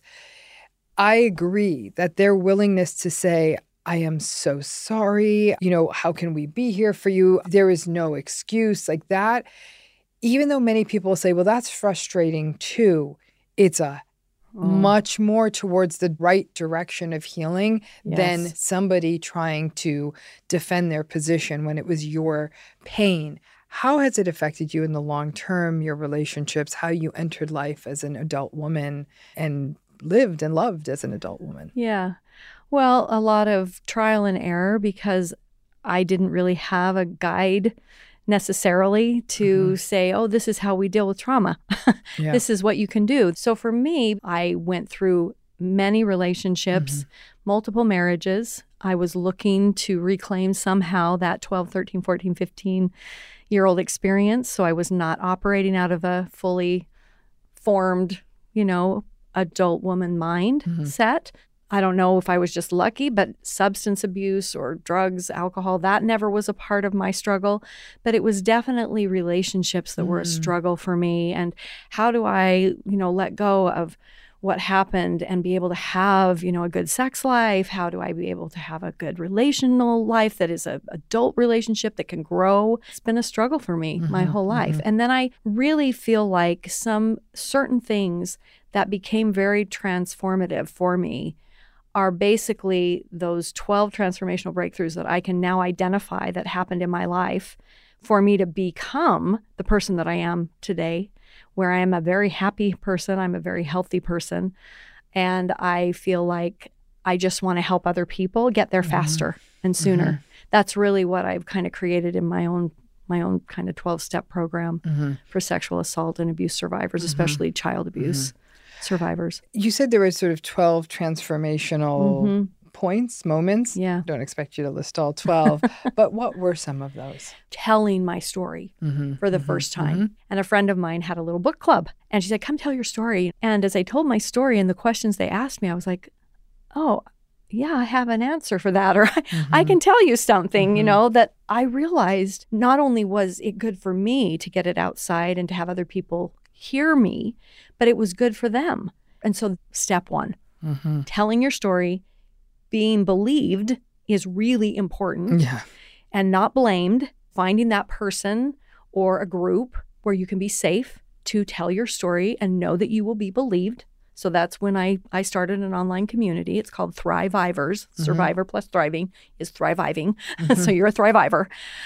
I agree that their willingness to say, I am so sorry, you know, how can we be here for you? There is no excuse like that. Even though many people say, well, that's frustrating too, it's a oh. much more towards the right direction of healing yes. than somebody trying to defend their position when it was your pain. How has it affected you in the long term, your relationships, how you entered life as an adult woman and lived and loved as an adult woman? Yeah. Well, a lot of trial and error because I didn't really have a guide necessarily to mm-hmm. say, oh, this is how we deal with trauma. yeah. This is what you can do. So for me, I went through many relationships, mm-hmm. multiple marriages. I was looking to reclaim somehow that twelve, thirteen, fourteen, fifteen-year-old experience. So I was not operating out of a fully formed, you know, adult woman mind mm-hmm. set. I don't know if I was just lucky, but substance abuse or drugs, alcohol, that never was a part of my struggle. But it was definitely relationships that mm-hmm. were a struggle for me. And how do I, you know, let go of what happened and be able to have, you know, a good sex life? How do I be able to have a good relational life that is an adult relationship that can grow? It's been a struggle for me mm-hmm, my whole life. Mm-hmm. And then I really feel like some certain things that became very transformative for me are basically those twelve transformational breakthroughs that I can now identify that happened in my life for me to become the person that I am today, where I am a very happy person, I'm a very healthy person, and I feel like I just want to help other people get there faster and sooner. Mm-hmm. That's really what I've kind of created in my own my own kind of twelve-step program mm-hmm. for sexual assault and abuse survivors, mm-hmm. especially child abuse mm-hmm. survivors. You said there were sort of twelve transformational mm-hmm. points, moments. Yeah. Don't expect you to list all twelve, but what were some of those? Telling my story mm-hmm. for the mm-hmm. first time. Mm-hmm. And a friend of mine had a little book club, and she said, come tell your story. And as I told my story and the questions they asked me, I was like, oh, yeah, I have an answer for that. Or mm-hmm. I can tell you something, mm-hmm. you know, that I realized not only was it good for me to get it outside and to have other people hear me, but it was good for them. And so step one, mm-hmm. telling your story, being believed is really important yeah. and not blamed, finding that person or a group where you can be safe to tell your story and know that you will be believed. So that's when I, I started an online community. It's called Thrivivors. Mm-hmm. Survivor plus thriving is thriviving. Mm-hmm. So you're a Thriviver.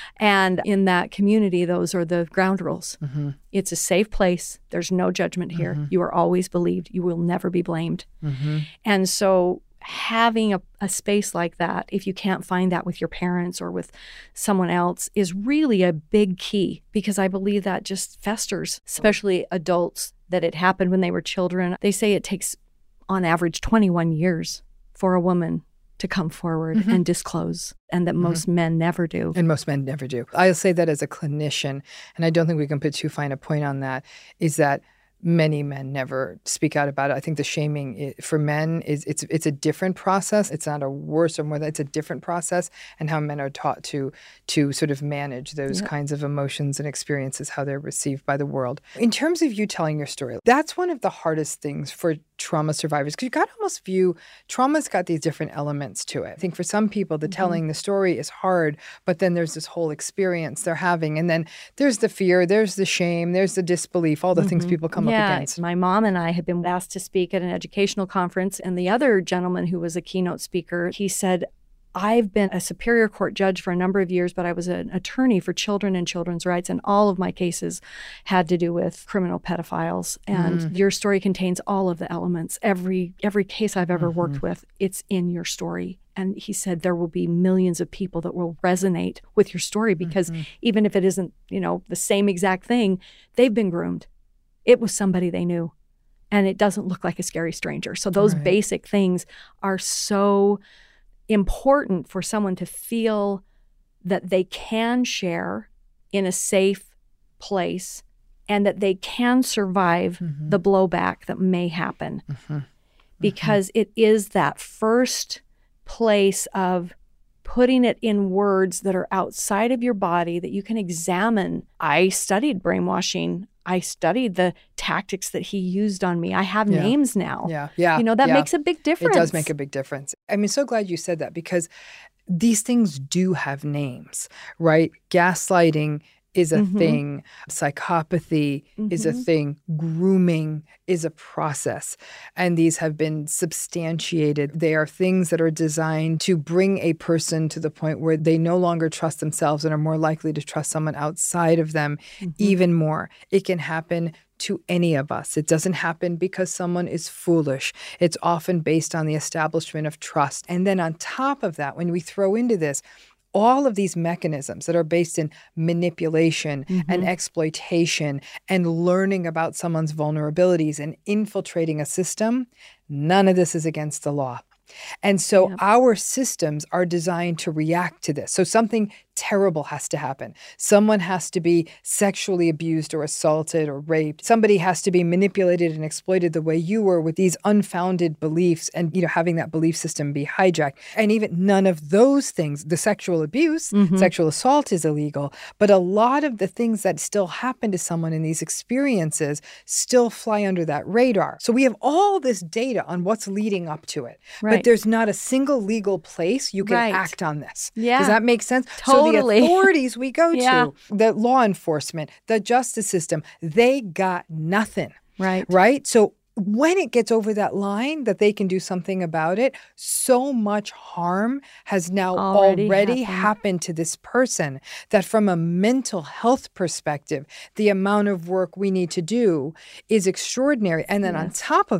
And in that community, those are the ground rules. Mm-hmm. It's a safe place. There's no judgment here. Mm-hmm. You are always believed. You will never be blamed. Mm-hmm. And so having a, a space like that, if you can't find that with your parents or with someone else, is really a big key, because I believe that just festers, especially adults, that it happened when they were children. They say it takes, on average, twenty-one years for a woman to come forward mm-hmm. and disclose, and that mm-hmm. most men never do. And most men never do. I'll say that as a clinician, and I don't think we can put too fine a point on that, is that many men never speak out about it. I think the shaming for men is it's it's a different process. It's not a worse or more than it's a different process, and how men are taught to to sort of manage those yep. kinds of emotions and experiences, how they're received by the world. In terms of you telling your story, that's one of the hardest things for trauma survivors, because you got to almost view trauma's got these different elements to it. I think for some people, the mm-hmm. telling the story is hard, but then there's this whole experience they're having, and then there's the fear, there's the shame, there's the disbelief, all the mm-hmm. things people come yeah. up against. My mom and I had been asked to speak at an educational conference, and the other gentleman who was a keynote speaker, he said, I've been a Superior Court judge for a number of years, but I was an attorney for children and children's rights, and all of my cases had to do with criminal pedophiles. And mm. your story contains all of the elements. Every every case I've ever mm-hmm. worked with, it's in your story. And he said there will be millions of people that will resonate with your story, because mm-hmm. even if it isn't, you know, the same exact thing, they've been groomed. It was somebody they knew, and it doesn't look like a scary stranger. So those right. basic things are so important for someone to feel that they can share in a safe place, and that they can survive mm-hmm. the blowback that may happen. Mm-hmm. Because mm-hmm. it is that first place of putting it in words that are outside of your body that you can examine. I studied brainwashing. I studied the tactics that he used on me. I have yeah. names now. Yeah, yeah. You know, that yeah. makes a big difference. It does make a big difference. I mean, so glad you said that, because these things do have names, right? Gaslighting is a mm-hmm. thing. Psychopathy mm-hmm. is a thing. Grooming is a process. And these have been substantiated. They are things that are designed to bring a person to the point where they no longer trust themselves and are more likely to trust someone outside of them mm-hmm. even more. It can happen to any of us. It doesn't happen because someone is foolish. It's often based on the establishment of trust. And then on top of that, when we throw into this all of these mechanisms that are based in manipulation mm-hmm. and exploitation and learning about someone's vulnerabilities and infiltrating a system, none of this is against the law. And so yep. our systems are designed to react to this. So something terrible has to happen. Someone has to be sexually abused or assaulted or raped. Somebody has to be manipulated and exploited the way you were with these unfounded beliefs, and, you know, having that belief system be hijacked. And even none of those things, the sexual abuse, mm-hmm. sexual assault is illegal, but a lot of the things that still happen to someone in these experiences still fly under that radar. So we have all this data on what's leading up to it. Right. But there's not a single legal place you can right. act on this. Yeah. Does that make sense? Totally. So the authorities we go yeah. to, the law enforcement, the justice system, they got nothing. Right. Right? So when it gets over that line that they can do something about it, so much harm has now already, already happened. happened to this person that from a mental health perspective, the amount of work we need to do is extraordinary. And then yes. on top of that,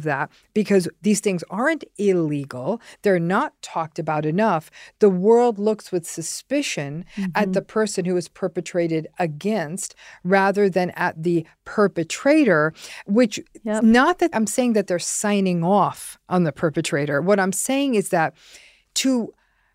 because these things aren't illegal. They're not talked about enough. The world looks with suspicion mm-hmm. at the person who is perpetrated against rather than at the perpetrator, which yep. not that I'm saying that they're signing off on the perpetrator. What I'm saying is that to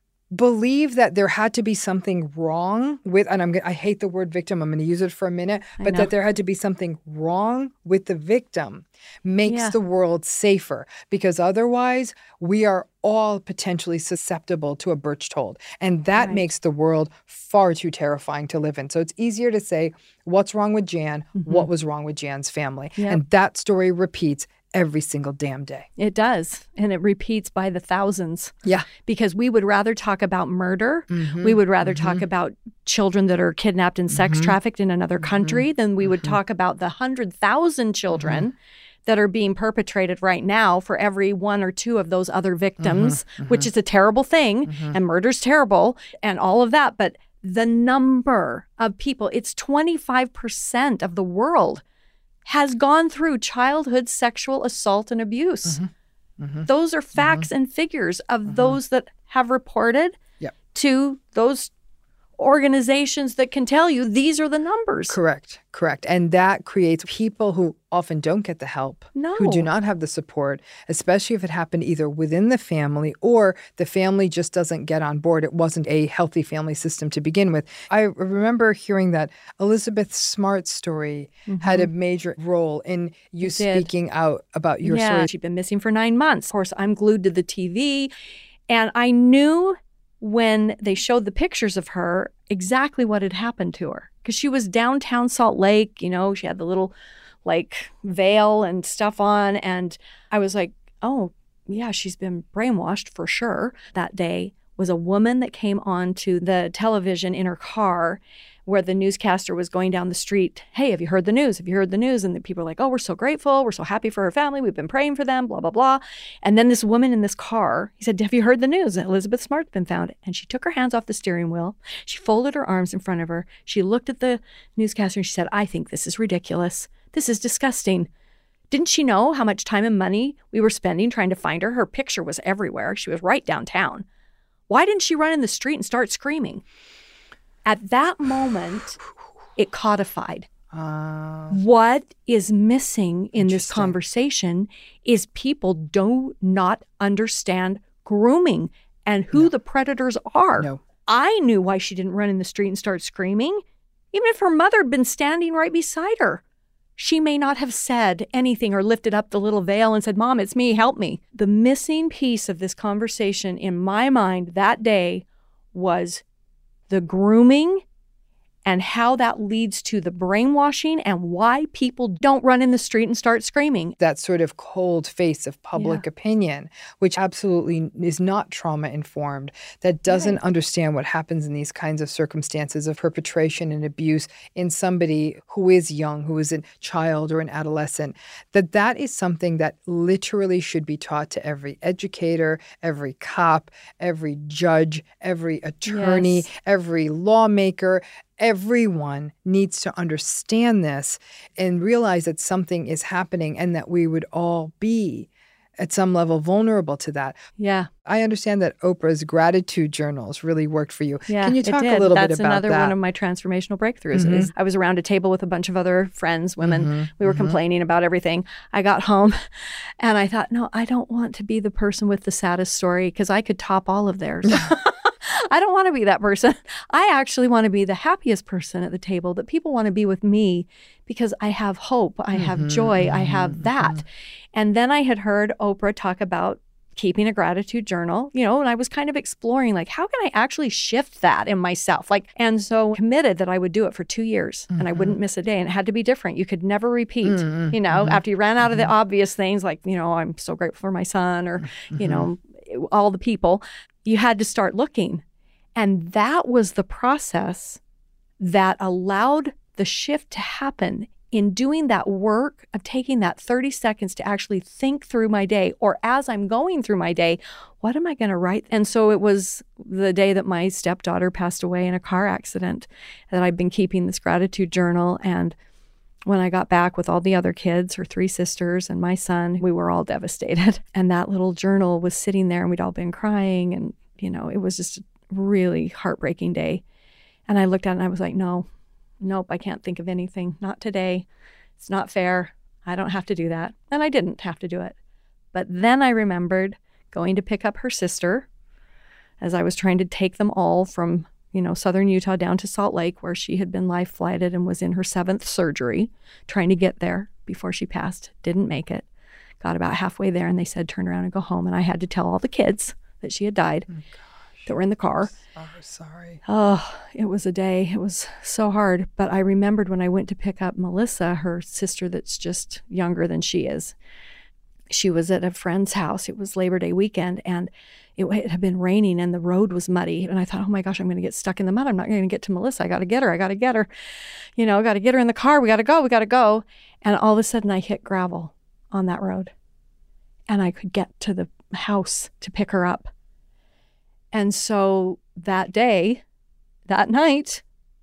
believe that there had to be something wrong with, and I'm I hate the word victim, I'm going to use it for a minute, but that there had to be something wrong with the victim makes yeah. the world safer, because otherwise we are all potentially susceptible to a Berchtold. And that right. makes the world far too terrifying to live in. So it's easier to say, what's wrong with Jan? Mm-hmm. What was wrong with Jan's family? Yep. And that story repeats every single damn day. It does. And it repeats by the thousands. Yeah. Because we would rather talk about murder. Mm-hmm. We would rather mm-hmm. talk about children that are kidnapped and sex mm-hmm. trafficked in another country mm-hmm. than we would mm-hmm. talk about the one hundred thousand children mm-hmm. that are being perpetrated right now for every one or two of those other victims, mm-hmm. Mm-hmm. which is a terrible thing. Mm-hmm. And murder's terrible and all of that. But the number of people, it's twenty-five percent of the world has gone through childhood sexual assault and abuse. Mm-hmm. Mm-hmm. Those are facts mm-hmm. and figures of mm-hmm. those that have reported yep. to those organizations that can tell you these are the numbers. Correct, correct. And that creates people who often don't get the help, no. who do not have the support, especially if it happened either within the family or the family just doesn't get on board. It wasn't a healthy family system to begin with. I remember hearing that Elizabeth Smart's story mm-hmm. had a major role in you speaking out about your yeah, story. She'd been missing for nine months. Of course, I'm glued to the T V, and I knew when they showed the pictures of her, exactly what had happened to her. Because she was downtown Salt Lake, you know, she had the little like veil and stuff on. And I was like, oh, yeah, she's been brainwashed for sure. That day was a woman that came on to the television in her car where the newscaster was going down the street. Hey, have you heard the news? Have you heard the news? And the people are like, oh, we're so grateful. We're so happy for her family. We've been praying for them, blah, blah, blah. And then this woman in this car, he said, have you heard the news? Elizabeth Smart's been found. And she took her hands off the steering wheel. She folded her arms in front of her. She looked at the newscaster and she said, I think this is ridiculous. This is disgusting. Didn't she know how much time and money we were spending trying to find her? Her picture was everywhere. She was right downtown. Why didn't she run in the street and start screaming? At that moment, it codified. Uh, what is missing in this conversation is people do not understand grooming and who no. the predators are. No. I knew why she didn't run in the street and start screaming. Even if her mother had been standing right beside her, she may not have said anything or lifted up the little veil and said, Mom, it's me, help me. The missing piece of this conversation in my mind that day was the grooming and how that leads to the brainwashing and why people don't run in the street and start screaming. That sort of cold face of public yeah. opinion, which absolutely is not trauma-informed, that doesn't right. understand what happens in these kinds of circumstances of perpetration and abuse in somebody who is young, who is a child or an adolescent, that that is something that literally should be taught to every educator, every cop, every judge, every attorney, yes. every lawmaker. Everyone needs to understand this and realize that something is happening and that we would all be at some level vulnerable to that. Yeah. I understand that Oprah's gratitude journals really worked for you. Yeah, Can you talk it did. a little That's bit about that? That's another one of my transformational breakthroughs. Mm-hmm. Is I was around a table with a bunch of other friends, women. Mm-hmm. We were mm-hmm. complaining about everything. I got home and I thought, no, I don't want to be the person with the saddest story because I could top all of theirs. I don't want to be that person. I actually want to be the happiest person at the table, that people want to be with me because I have hope, I have mm-hmm, joy, mm-hmm, I have that. Mm-hmm. And then I had heard Oprah talk about keeping a gratitude journal, you know, and I was kind of exploring, like, how can I actually shift that in myself? Like, and so committed that I would do it for two years mm-hmm. and I wouldn't miss a day. And it had to be different. You could never repeat, mm-hmm, you know, mm-hmm, after you ran out of the obvious things, like, you know, I'm so grateful for my son or, mm-hmm. you know, all the people. You had to start looking. And that was the process that allowed the shift to happen in doing that work of taking that thirty seconds to actually think through my day, or as I'm going through my day, what am I going to write? And so it was the day that my stepdaughter passed away in a car accident that I've been keeping this gratitude journal. And When I got back with all the other kids, her three sisters and my son, we were all devastated. And that little journal was sitting there and we'd all been crying. And, you know, it was just a really heartbreaking day. And I looked at it and I was like, no, nope, I can't think of anything. Not today. It's not fair. I don't have to do that. And I didn't have to do it. But then I remembered going to pick up her sister as I was trying to take them all from, you know, southern Utah down to Salt Lake, where she had been life flighted and was in her seventh surgery, trying to get there before she passed. Didn't make it. Got about halfway there and they said, turn around and go home. And I had to tell all the kids that she had died. Oh, that were in the car. So sorry. Oh, it was a day. It was so hard. But I remembered when I went to pick up Melissa, her sister that's just younger than she is. She was at a friend's house. It was Labor Day weekend and it, it had been raining and the road was muddy. And I thought, oh my gosh, I'm going to get stuck in the mud. I'm not going to get to Melissa. I got to get her. I got to get her. You know, got to get her in the car. We got to go. We got to go. And all of a sudden I hit gravel on that road and I could get to the house to pick her up. And so that day, that night,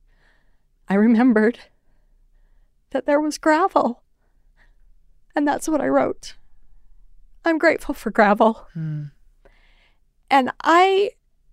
I remembered that there was gravel. And that's what I wrote. I'm grateful for gravel. Hmm. And I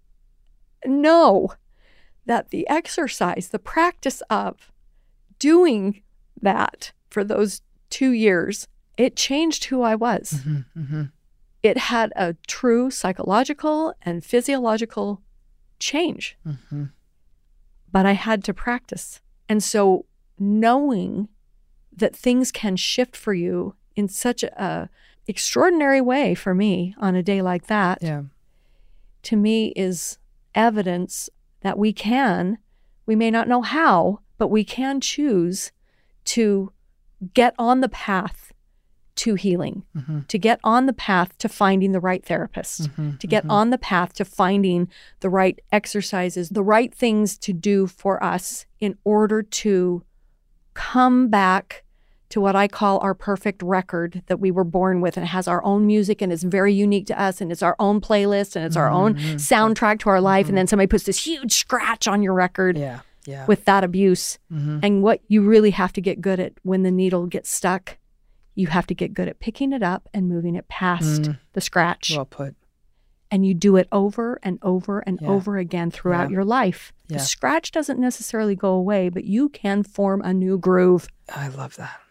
know that the exercise, the practice of doing that for those two years, it changed who I was. Mm-hmm, mm-hmm. It had a true psychological and physiological change. Mm-hmm. But I had to practice. And so knowing that things can shift for you in such a extraordinary way for me on a day like that, yeah. to me is evidence that we can, we may not know how, but we can choose to get on the path to healing, mm-hmm. to get on the path to finding the right therapist, mm-hmm, to get mm-hmm. on the path to finding the right exercises, the right things to do for us in order to come back to what I call our perfect record that we were born with, and it has our own music and it's very unique to us and it's our own playlist and it's our own mm-hmm. soundtrack to our life. Mm-hmm. And then somebody puts this huge scratch on your record yeah, yeah. with that abuse. Mm-hmm. And what you really have to get good at when the needle gets stuck, you have to get good at picking it up and moving it past mm. the scratch. Well put. And you do it over and over and yeah. over again throughout yeah. your life. Yeah. The scratch doesn't necessarily go away, but you can form a new groove. I love that.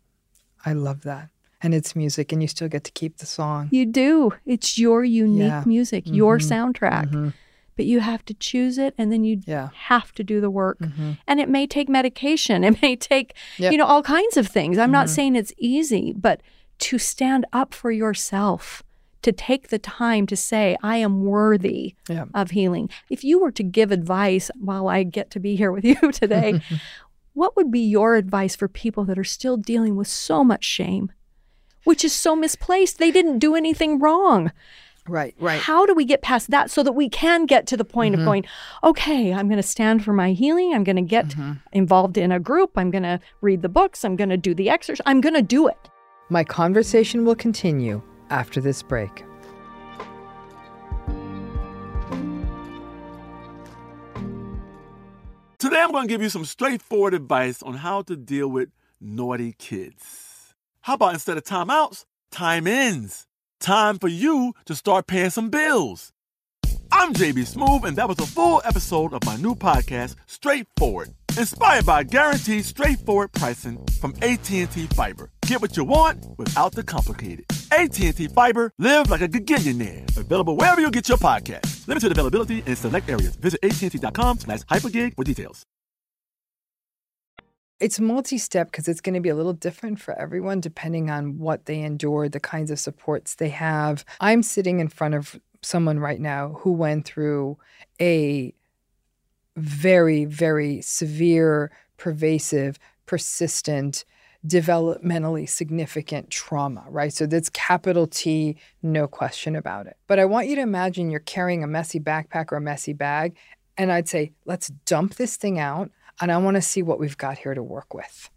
I love that. And it's music and you still get to keep the song. You do. It's your unique yeah. music, mm-hmm. your soundtrack. Mm-hmm. But you have to choose it and then you yeah. have to do the work. Mm-hmm. And it may take medication. It may take, yep. you know, all kinds of things. I'm mm-hmm. not saying it's easy, but to stand up for yourself, to take the time to say, I am worthy yeah. of healing. If you were to give advice while I get to be here with you today, what would be your advice for people that are still dealing with so much shame, which is so misplaced? They didn't do anything wrong. Right, right. How do we get past that so that we can get to the point mm-hmm. of going, okay, I'm going to stand for my healing. I'm going to get mm-hmm. involved in a group. I'm going to read the books. I'm going to do the exercise. I'm going to do it. My conversation will continue after this break. Today I'm going to give you some straightforward advice on how to deal with naughty kids. How about instead of timeouts, time-ins? Time for you to start paying some bills. I'm J B Smoove, and that was a full episode of my new podcast, Straightforward, inspired by guaranteed straightforward pricing from A T and T Fiber. Get what you want without the complicated. A T and T Fiber, live like a gigillionaire. Available wherever you get your podcast. Limited availability in select areas. Visit att.com slash hypergig for details. It's multi-step because it's going to be a little different for everyone depending on what they endured, the kinds of supports they have. I'm sitting in front of someone right now who went through a very, very severe, pervasive, persistent, developmentally significant trauma, right? So that's capital T, no question about it. But I want you to imagine you're carrying a messy backpack or a messy bag, and I'd say, let's dump this thing out. And I want to see what we've got here to work with.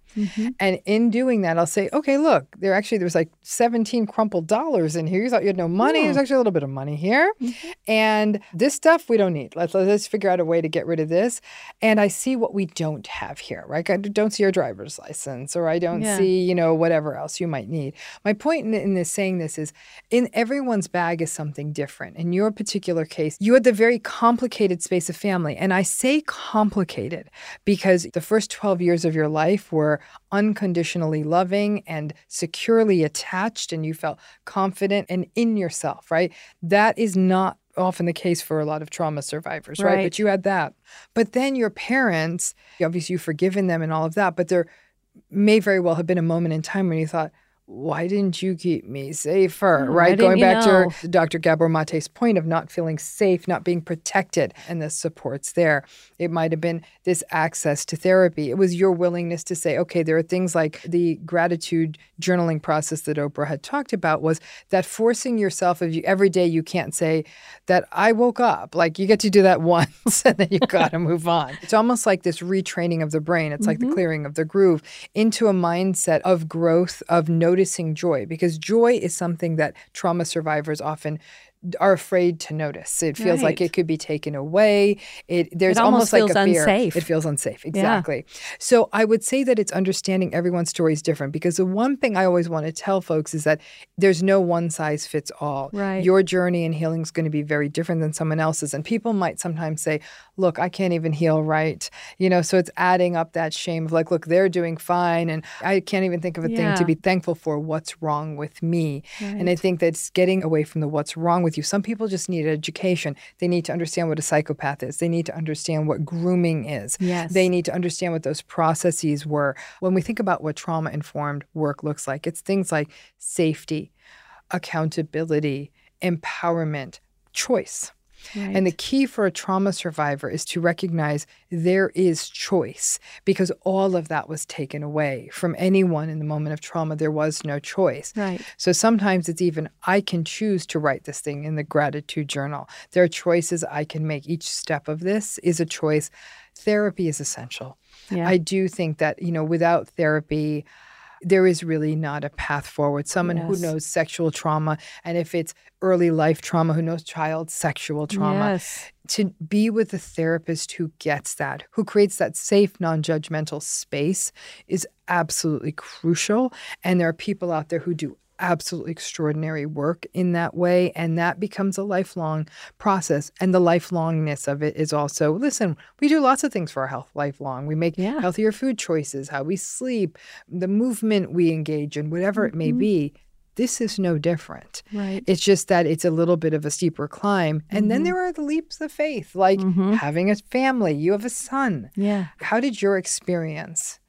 Mm-hmm. And in doing that, I'll say, okay, look, there actually, there was like seventeen crumpled dollars in here. You thought you had no money. Mm. There's actually a little bit of money here. Mm-hmm. And this stuff we don't need. Let's, let's figure out a way to get rid of this. And I see what we don't have here, right? I don't see your driver's license, or I don't yeah. see, you know, whatever else you might need. My point in, in this saying this is, in everyone's bag is something different. In your particular case, you had the very complicated space of family. And I say complicated because the first twelve years of your life were unconditionally loving and securely attached, and you felt confident and in yourself, right? That is not often the case for a lot of trauma survivors, right? right? But you had that. But then your parents, obviously you've forgiven them and all of that, but there may very well have been a moment in time when you thought, why didn't you keep me safer, oh, right? Going back know? to Doctor Gabor Mate's point of not feeling safe, not being protected, and the supports there. It might have been this access to therapy. It was your willingness to say, okay, there are things like the gratitude journaling process that Oprah had talked about, was that forcing yourself, if you, every day you can't say that I woke up. Like, you get to do that once and then you got to move on. It's almost like this retraining of the brain. It's mm-hmm. like the clearing of the groove into a mindset of growth, of noticing Noticing joy, because joy is something that trauma survivors often are afraid to notice. It feels right. like it could be taken away. It there's it almost, almost like feels a fear. Unsafe. It feels unsafe. Exactly. Yeah. So I would say that it's understanding everyone's story is different, because the one thing I always want to tell folks is that there's no one size fits all. Right. Your journey in healing is going to be very different than someone else's. And people might sometimes say, look, I can't even heal right. You know, so it's adding up that shame of like, look, they're doing fine, and I can't even think of a yeah. thing to be thankful for. What's wrong with me? Right. And I think that's getting away from the what's wrong with you. Some people just need education. They need to understand what a psychopath is. They need to understand what grooming is. Yes. They need to understand what those processes were. When we think about what trauma-informed work looks like, it's things like safety, accountability, empowerment, choice. Right. And the key for a trauma survivor is to recognize there is choice, because all of that was taken away from anyone in the moment of trauma. There was no choice. Right. So sometimes it's even, I can choose to write this thing in the gratitude journal. There are choices I can make. Each step of this is a choice. Therapy is essential. Yeah. I do think that, you know, without therapy, there is really not a path forward. Someone yes. who knows sexual trauma, and if it's early life trauma, who knows child sexual trauma, yes. to be with a therapist who gets that, who creates that safe, non-judgmental space, is absolutely crucial. And there are people out there who do absolutely extraordinary work in that way, and that becomes a lifelong process. And the lifelongness of it is also, listen, we do lots of things for our health lifelong. We make yeah. healthier food choices, how we sleep, the movement we engage in, whatever mm-hmm. it may be. This is no different. Right. It's just that it's a little bit of a steeper climb. And mm-hmm. then there are the leaps of faith, like mm-hmm. having a family. You have a son. Yeah. How did your experience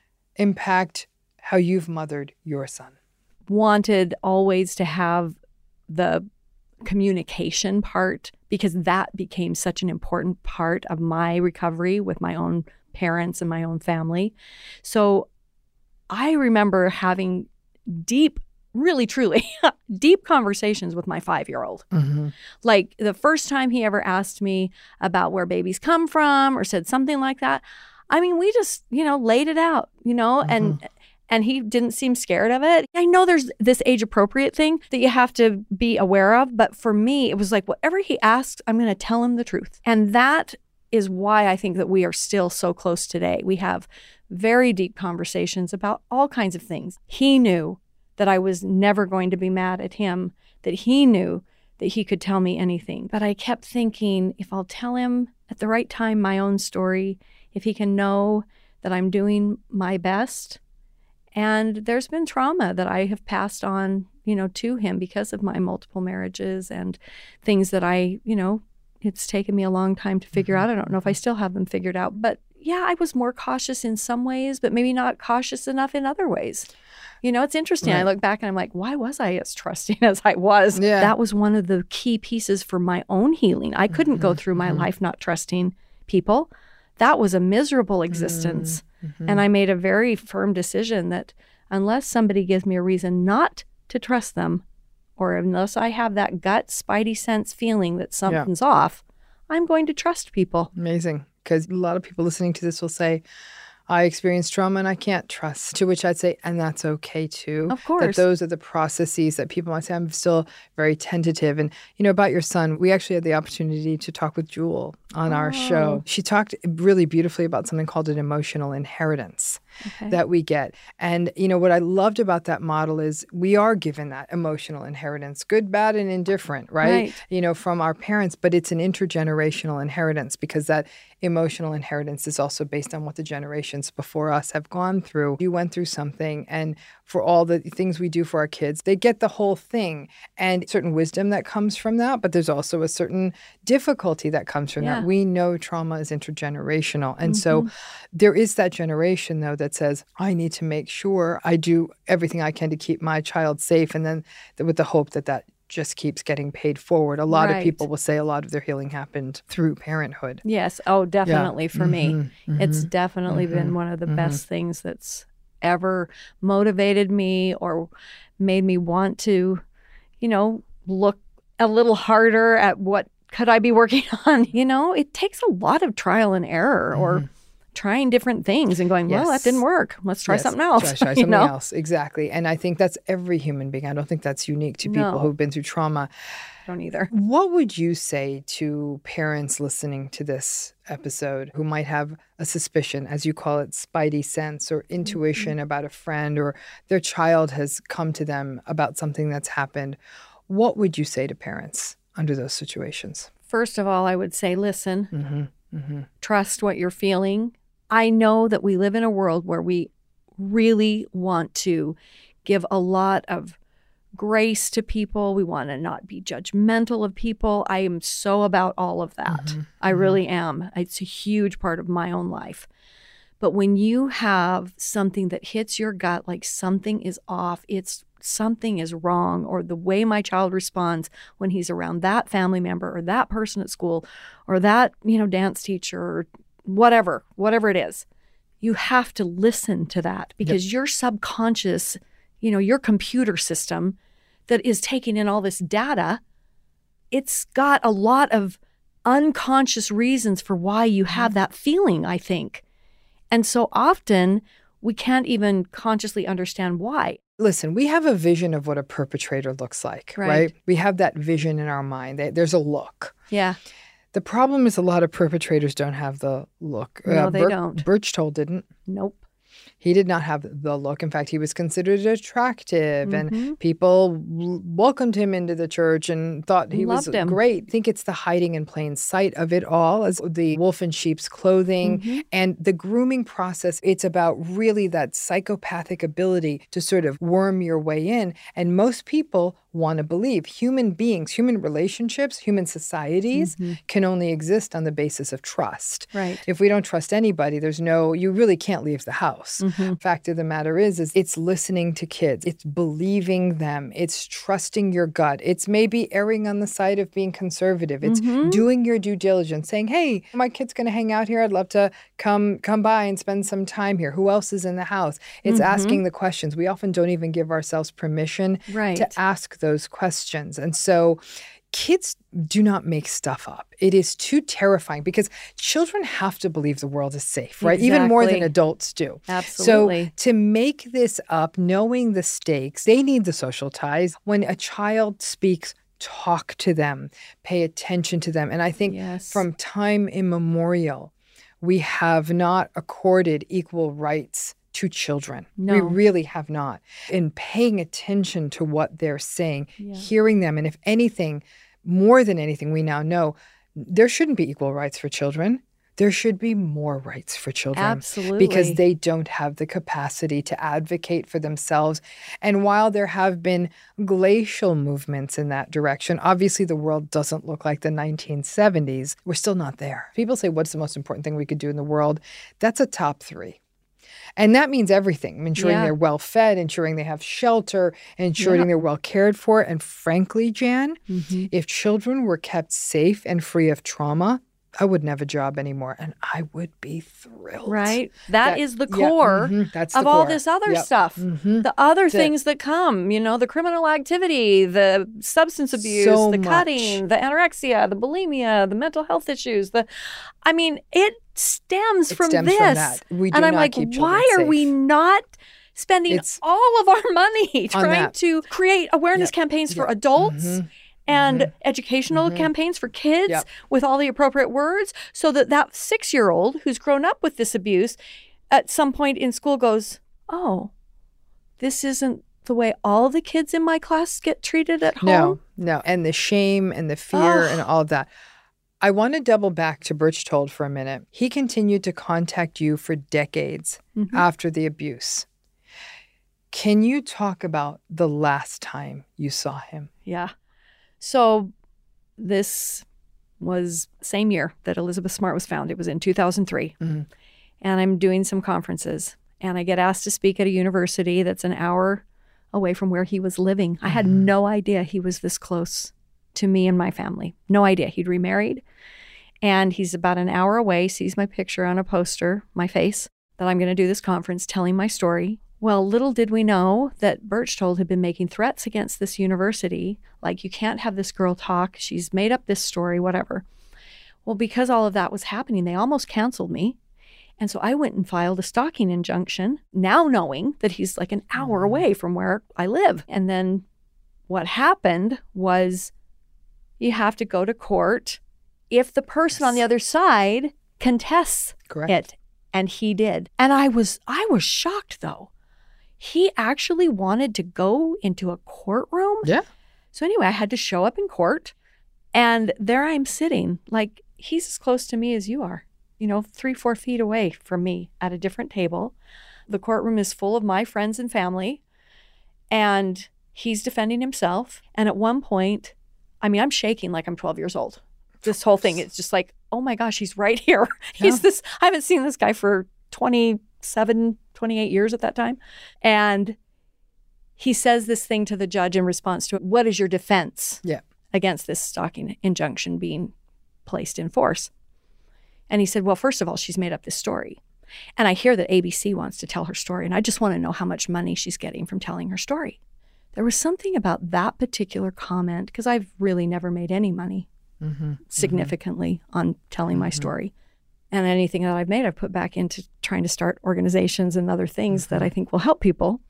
impact how you've mothered your son? Wanted always to have the communication part, because that became such an important part of my recovery with my own parents and my own family. So I remember having deep, really, truly deep conversations with my five-year-old. Mm-hmm. Like the first time he ever asked me about where babies come from or said something like that, I mean, we just, you know, laid it out, you know, mm-hmm. and And he didn't seem scared of it. I know there's this age-appropriate thing that you have to be aware of, but for me, it was like, whatever he asked, I'm going to tell him the truth. And that is why I think that we are still so close today. We have very deep conversations about all kinds of things. He knew that I was never going to be mad at him, that he knew that he could tell me anything. But I kept thinking, if I'll tell him at the right time my own story, if he can know that I'm doing my best. And there's been trauma that I have passed on, you know, to him because of my multiple marriages and things that I, you know, it's taken me a long time to figure mm-hmm. out. I don't know if I still have them figured out. But yeah, I was more cautious in some ways, but maybe not cautious enough in other ways. You know, it's interesting. Right. I look back and I'm like, why was I as trusting as I was? Yeah. That was one of the key pieces for my own healing. I couldn't mm-hmm. go through my mm-hmm. life not trusting people. That was a miserable existence. Mm-hmm. And I made a very firm decision that unless somebody gives me a reason not to trust them, or unless I have that gut spidey sense feeling that something's yeah. off, I'm going to trust people. Amazing. Because a lot of people listening to this will say, I experienced trauma and I can't trust, to which I'd say, and that's okay too. Of course. That those are the processes that people might say, I'm still very tentative. And, you know, about your son, we actually had the opportunity to talk with Jewel on oh. our show. She talked really beautifully about something called an emotional inheritance okay. that we get. And, you know, what I loved about that model is we are given that emotional inheritance, good, bad, and indifferent, right? right. You know, from our parents, but it's an intergenerational inheritance because that emotional inheritance is also based on what the generations before us have gone through. You went through something, and for all the things we do for our kids, they get the whole thing and certain wisdom that comes from that, but there's also a certain difficulty that comes from yeah. that. We know trauma is intergenerational. And mm-hmm. so there is that generation, though, that says, I need to make sure I do everything I can to keep my child safe, and then with the hope that that just keeps getting paid forward. A lot right. of people will say a lot of their healing happened through parenthood. Yes. Oh, definitely yeah. for mm-hmm. me. Mm-hmm. It's definitely mm-hmm. been one of the mm-hmm. best things that's ever motivated me or made me want to, you know, look a little harder at what could I be working on. You know, it takes a lot of trial and error mm-hmm. or trying different things and going, well, yes. that didn't work. Let's try yes. something else. Try, try something you know? else. Exactly. And I think that's every human being. I don't think that's unique to people no. who've been through trauma. I don't either. What would you say to parents listening to this episode who might have a suspicion, as you call it, spidey sense or intuition mm-hmm. about a friend, or their child has come to them about something that's happened? What would you say to parents under those situations? First of all, I would say, listen, mm-hmm. Mm-hmm. trust what you're feeling. I know that we live in a world where we really want to give a lot of grace to people. We want to not be judgmental of people. I am so about all of that. Mm-hmm. I mm-hmm. really am. It's a huge part of my own life. But when you have something that hits your gut, like something is off, it's something is wrong, or the way my child responds when he's around that family member or that person at school or that, you know, dance teacher or whatever, whatever it is, you have to listen to that because yep. your subconscious, you know, your computer system that is taking in all this data, it's got a lot of unconscious reasons for why you have that feeling, I think. And so often we can't even consciously understand why. Listen, we have a vision of what a perpetrator looks like, right? right? We have that vision in our mind. There's a look. Yeah. The problem is a lot of perpetrators don't have the look. No, uh, they Ber- don't. Berchtold didn't. Nope. He did not have the look. In fact, he was considered attractive, mm-hmm. and people w- welcomed him into the church and thought he Loved was him. great. I think it's the hiding in plain sight of it all, as the wolf in sheep's clothing, mm-hmm. and the grooming process. It's about really that psychopathic ability to sort of worm your way in. And most people want to believe human beings, human relationships, human societies mm-hmm. can only exist on the basis of trust. Right. If we don't trust anybody, there's no, you really can't leave the house. Mm-hmm. Fact of the matter is, is it's listening to kids. It's believing them. It's trusting your gut. It's maybe erring on the side of being conservative. It's mm-hmm. doing your due diligence, saying, hey, my kid's going to hang out here. I'd love to come come by and spend some time here. Who else is in the house? It's mm-hmm. asking the questions. We often don't even give ourselves permission right. to ask those questions. And so kids do not make stuff up. It is too terrifying because children have to believe the world is safe, right? Exactly. Even more than adults do. Absolutely. So to make this up, knowing the stakes, they need the social ties. When a child speaks, talk to them, pay attention to them. And I think yes. from time immemorial, we have not accorded equal rights to children. No. We really have not. In paying attention to what they're saying, yeah. hearing them, and if anything, more than anything, we now know there shouldn't be equal rights for children. There should be more rights for children. Absolutely. Because they don't have the capacity to advocate for themselves. And while there have been glacial movements in that direction, obviously the world doesn't look like the nineteen seventies. We're still not there. People say, what's the most important thing we could do in the world? That's a top three. And that means everything, ensuring yeah. they're well fed, ensuring they have shelter, ensuring yeah. they're well cared for. And frankly, Jan, mm-hmm. if children were kept safe and free of trauma, I wouldn't have a job anymore, and I would be thrilled. Right? that, that is the yeah, core mm-hmm, that's of the all core. this other yep. stuff. Mm-hmm. The other that's things it. that come, you know, the criminal activity, the substance abuse, so the much. cutting, the anorexia, the bulimia, the mental health issues. The, I mean, it stems It from stems this. from that. We do and I'm not like, keep children why are safe. we not spending It's all of our money trying that. to create awareness Yep. campaigns for Yep. adults Mhm. and Mhm. educational Mhm. campaigns for kids Yep. with all the appropriate words, so that that six-year-old who's grown up with this abuse at some point in school goes, oh, this isn't the way all the kids in my class get treated at home? No, no. And the shame and the fear Ugh. and all of that. I want to double back to Berchtold for a minute. He continued to contact you for decades Mhm. after the abuse. Can you talk about the last time you saw him? Yeah. So this was same year that Elizabeth Smart was found. It was in two thousand three. Mhm. And I'm doing some conferences. And I get asked to speak at a university that's an hour away from where he was living. I had Mhm. no idea he was this close to me and my family. No idea. He'd remarried. And he's about an hour away, sees my picture on a poster, my face, that I'm going to do this conference telling my story. Well, little did we know that Berchtold had been making threats against this university, like, you can't have this girl talk, she's made up this story, whatever. Well, because all of that was happening, they almost canceled me. And so I went and filed a stalking injunction, now knowing that he's like an hour away from where I live. And then what happened was you have to go to court if the person on the other side contests Correct. it. And he did. And I was I was shocked, though. He actually wanted to go into a courtroom. Yeah. So anyway, I had to show up in court, and there I'm sitting, like, he's as close to me as you are, you know, three, four feet away from me at a different table. The courtroom is full of my friends and family, and he's defending himself. And at one point, I mean, I'm shaking like I'm twelve years old. This whole thing, it's just like, oh my gosh, he's right here. He's Yeah. this, I haven't seen this guy for twenty-seven, twenty-eight years at that time. And he says this thing to the judge in response to it. What is your defense Yeah. against this stalking injunction being placed in force? And he said, well, first of all, she's made up this story. And I hear that A B C wants to tell her story, and I just want to know how much money she's getting from telling her story. There was something about that particular comment, because I've really never made any money Mm-hmm. significantly on telling my story. And anything that I've made, I've put back into trying to start organizations and other things that I think will help people.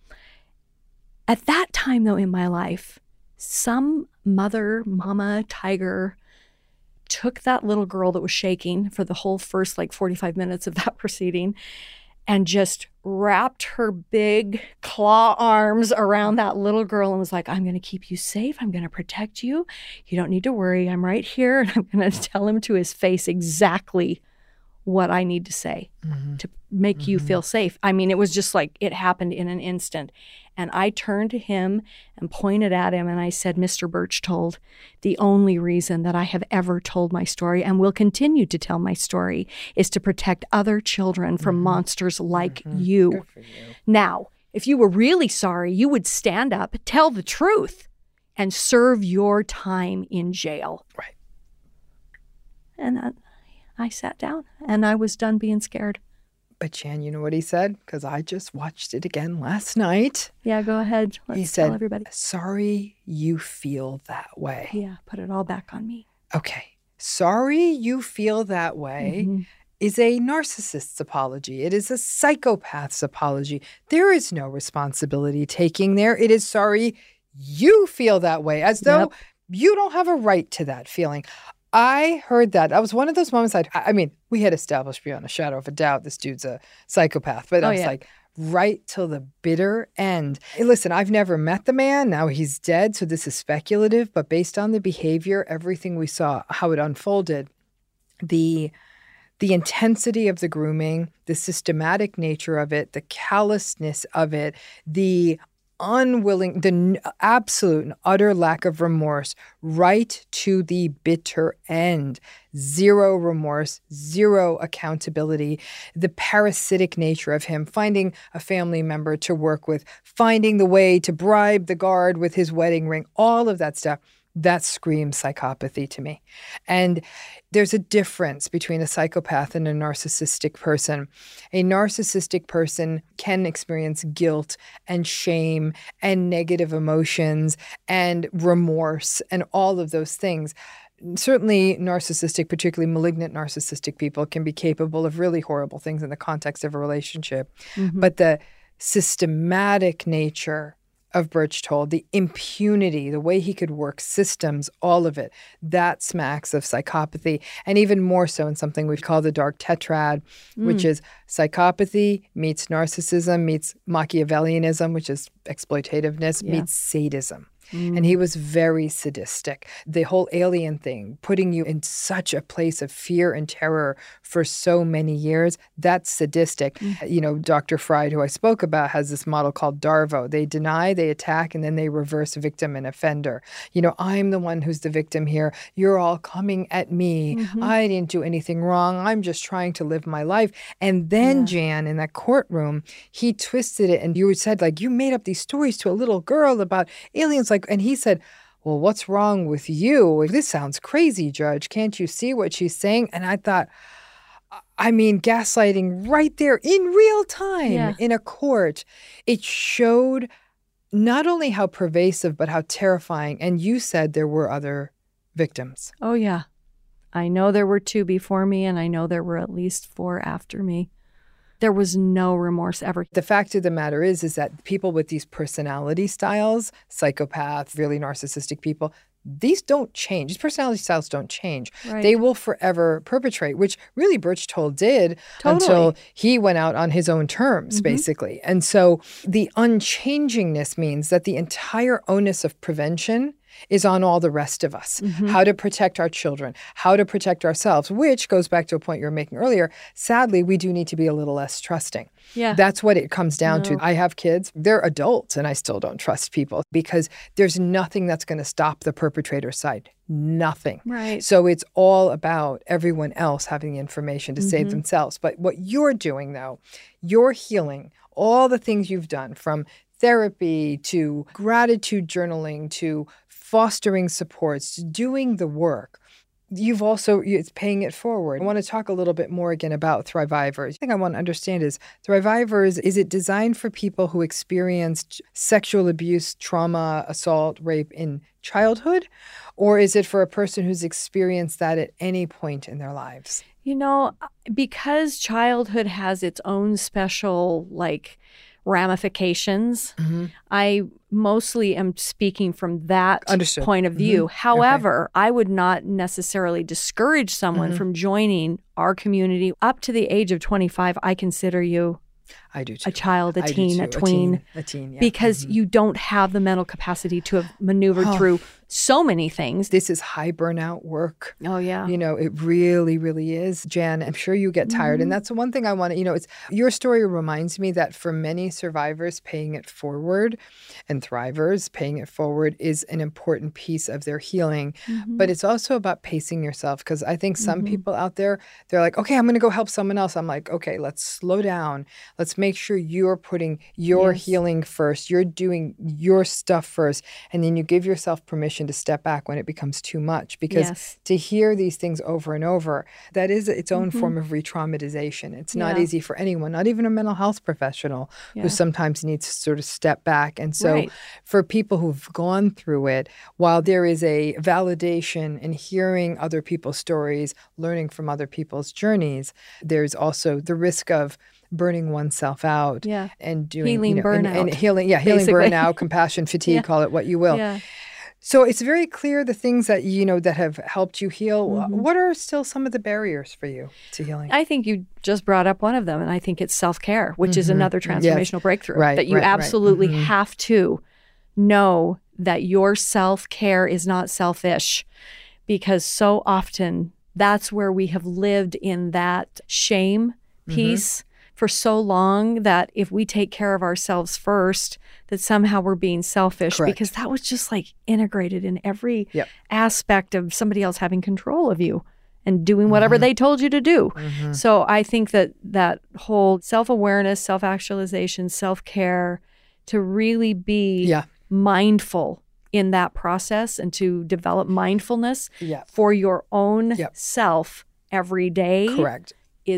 At that time, though, in my life, some mother, mama, tiger took that little girl that was shaking for the whole first like forty-five minutes of that proceeding and just wrapped her big claw arms around that little girl and was like, I'm going to keep you safe. I'm going to protect you. You don't need to worry. I'm right here. And I'm going to tell him to his face exactly what I need to say Mm-hmm. to make you feel safe. I mean, it was just like it happened in an instant. And I turned to him and pointed at him and I said, Mister Berchtold, the only reason that I have ever told my story and will continue to tell my story is to protect other children from Mm-hmm. monsters like you. Good for you. Now, if you were really sorry, you would stand up, tell the truth, and serve your time in jail. Right. And I, I sat down and I was done being scared. But Jan, you know what he said? Because I just watched it again last night. Yeah, go ahead. Let's he tell said, everybody. sorry you feel that way. Yeah, put it all back on me. Okay. Sorry you feel that way Mhm. is a narcissist's apology. It is a psychopath's apology. There is no responsibility taking there. It is sorry you feel that way, as though Yep. you don't have a right to that feeling. I heard that. That was one of those moments I'd, I mean, we had established beyond a shadow of a doubt this dude's a psychopath, but Oh, I was yeah. like, right till the bitter end. Hey, listen, I've never met the man. Now he's dead, so this is speculative, but based on the behavior, everything we saw, how it unfolded, the the intensity of the grooming, the systematic nature of it, the callousness of it, the unwilling, the n- absolute and utter lack of remorse, right to the bitter end. Zero remorse, zero accountability, the parasitic nature of him, finding a family member to work with, finding the way to bribe the guard with his wedding ring, all of that stuff. That screams psychopathy to me. And there's a difference between a psychopath and a narcissistic person. A narcissistic person can experience guilt and shame and negative emotions and remorse and all of those things. certainly narcissistic, particularly malignant narcissistic people can be capable of really horrible things in the context of a relationship. Mm-hmm. But the systematic nature of Berchtold, the impunity, the way he could work systems, all of it, that smacks of psychopathy. And even more so in something we call the dark tetrad, mm. which is psychopathy meets narcissism, meets Machiavellianism, which is exploitativeness, yeah. meets sadism. Mm. And he was very sadistic. The whole alien thing, putting you in such a place of fear and terror for so many years, that's sadistic. Mm. You know, Doctor Fried, who I spoke about, has this model called DARVO. They deny, they attack, and then they reverse victim and offender. You know, I'm the one who's the victim here. You're all coming at me. Mm-hmm. I didn't do anything wrong. I'm just trying to live my life. And then, yeah. Jan, in that courtroom, he twisted it. And you said, like, you made up these stories to a little girl about aliens, like, and he said, well, what's wrong with you? This sounds crazy, Judge. Can't you see what she's saying? And I thought, I mean, gaslighting right there in real time yeah. in a court. It showed not only how pervasive, but how terrifying. And you said there were other victims. Oh, yeah. I know there were two before me, and I know there were at least four after me. There was no remorse ever. The fact of the matter is, is that people with these personality styles, psychopath, really narcissistic people, these don't change. These personality styles don't change. Right. They will forever perpetrate, which really Berchtold did totally. Until he went out on his own terms, mm-hmm. basically. And so the unchangingness means that the entire onus of prevention is on all the rest of us. Mm-hmm. How to protect our children, how to protect ourselves, which goes back to a point you were making earlier. Sadly, we do need to be a little less trusting. Yeah. That's what it comes down no. to. I have kids. They're adults, and I still don't trust people because there's nothing that's going to stop the perpetrator side. Nothing. Right. So it's all about everyone else having the information to mm-hmm. save themselves. But what you're doing, though, you're healing all the things you've done, from therapy to gratitude journaling to fostering supports, doing the work. You've also, it's paying it forward. I want to talk a little bit more again about Thrivivors. The thing I want to understand is, Thrivivors, is it designed for people who experienced sexual abuse, trauma, assault, rape in childhood? Or is it for a person who's experienced that at any point in their lives? You know, because childhood has its own special, like, ramifications. Mm-hmm. I mostly am speaking from that Understood. Point of view. Mm-hmm. However, okay. I would not necessarily discourage someone mm-hmm. from joining our community. Up to the age of twenty-five, I consider you I do too. a child, a I teen, a tween. A teen, a teen yeah. Because mm-hmm. you don't have the mental capacity to have maneuvered oh. through so many things. This is high burnout work. Oh, yeah. You know, it really, really is. Jan, I'm sure you get tired. Mm-hmm. And that's the one thing I want to, you know, it's your story reminds me that for many survivors, paying it forward and thrivers, paying it forward is an important piece of their healing. Mm-hmm. But it's also about pacing yourself, because I think some mm-hmm. people out there, they're like, okay, I'm going to go help someone else. I'm like, okay, let's slow down. Let's make sure you're putting your yes. healing first. You're doing your stuff first. And then you give yourself permission to step back when it becomes too much. Because yes. to hear these things over and over, that is its own mm-hmm. form of re-traumatization. It's not yeah. easy for anyone, not even a mental health professional yeah. who sometimes needs to sort of step back. And so right. for people who've gone through it, while there is a validation in hearing other people's stories, learning from other people's journeys, there's also the risk of burning oneself out yeah. and doing healing you know, burnout. And, and healing, yeah, healing basically. burnout, compassion, fatigue, yeah. call it what you will. Yeah. So it's very clear the things that, you know, that have helped you heal. Mm-hmm. What are still some of the barriers for you to healing? I think you just brought up one of them, and I think it's self-care, which mm-hmm. is another transformational yes. breakthrough. Right, that you right, absolutely right. Mm-hmm. have to know that your self-care is not selfish, because so often that's where we have lived in that shame piece mm-hmm. for so long, that if we take care of ourselves first, that somehow we're being selfish. Correct. Because that was just like integrated in every yep. aspect of somebody else having control of you and doing whatever mm-hmm. they told you to do. Mm-hmm. So I think that that whole self-awareness, self-actualization, self-care, to really be yeah. mindful in that process and to develop mindfulness yeah. for your own yep. self every day Correct. is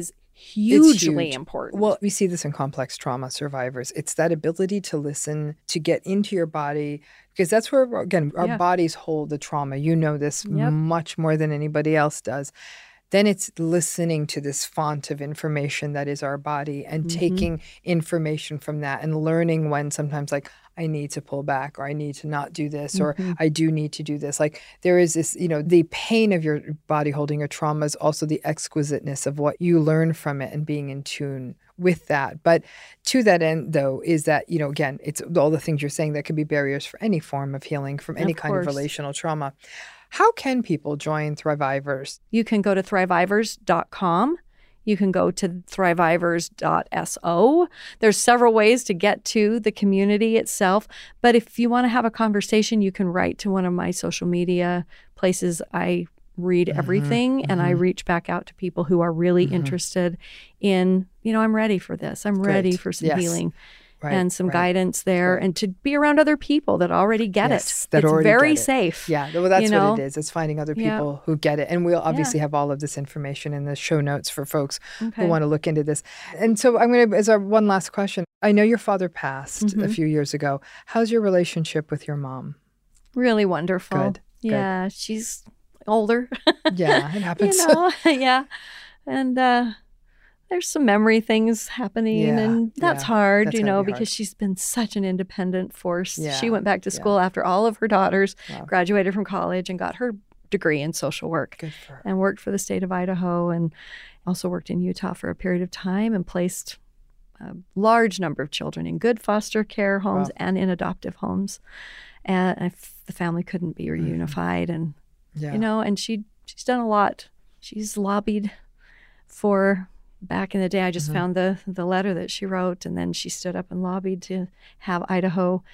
hugely huge. important. Well, we see this in complex trauma survivors. It's that ability to listen, to get into your body, because that's where, again, our Yeah. bodies hold the trauma. You know this Yep. much more than anybody else does. Then it's listening to this font of information that is our body and Mm-hmm. taking information from that and learning when sometimes like I need to pull back or I need to not do this or Mm-hmm. I do need to do this. Like there is this, you know, the pain of your body holding your trauma is also the exquisiteness of what you learn from it and being in tune with that. But to that end, though, is that, you know, again, it's all the things you're saying that could be barriers for any form of healing from any Of kind of course. relational trauma. How can people join Thrivivors? You can go to thrivivors dot com. You can go to thrivivors dot so. There's several ways to get to the community itself. But if you want to have a conversation, you can write to one of my social media places. I read everything and I reach back out to people who are really interested in, you know, I'm ready for this. I'm ready Great. for some Yes. healing. Right, and some right. guidance there, Right. and to be around other people that already get Yes, it. that it's already very get it. safe. Yeah, well, that's you know? what it is. It's finding other Yeah. people who get it. And we'll obviously have all of this information in the show notes for folks Okay. who want to look into this. And so I'm going to, as our one last question, I know your father passed Mm-hmm. a few years ago. How's your relationship with your mom? Really wonderful. Good, good. Yeah, she's older. Yeah, it happens. you know, yeah. And uh, there's some memory things happening, Yeah, and that's yeah. hard, That's you gotta know, be hard. because she's been such an independent force. Yeah, She went back to yeah. school after all of her daughters Wow. graduated from college and got her degree in social work. Good for her. And worked for the state of Idaho and also worked in Utah for a period of time and placed a large number of children in good foster care homes Wow. and in adoptive homes. And if the family couldn't be reunified and, Yeah. you know, and she she's done a lot. She's lobbied for, back in the day, I just found the, the letter that she wrote, and then she stood up and lobbied to have Idaho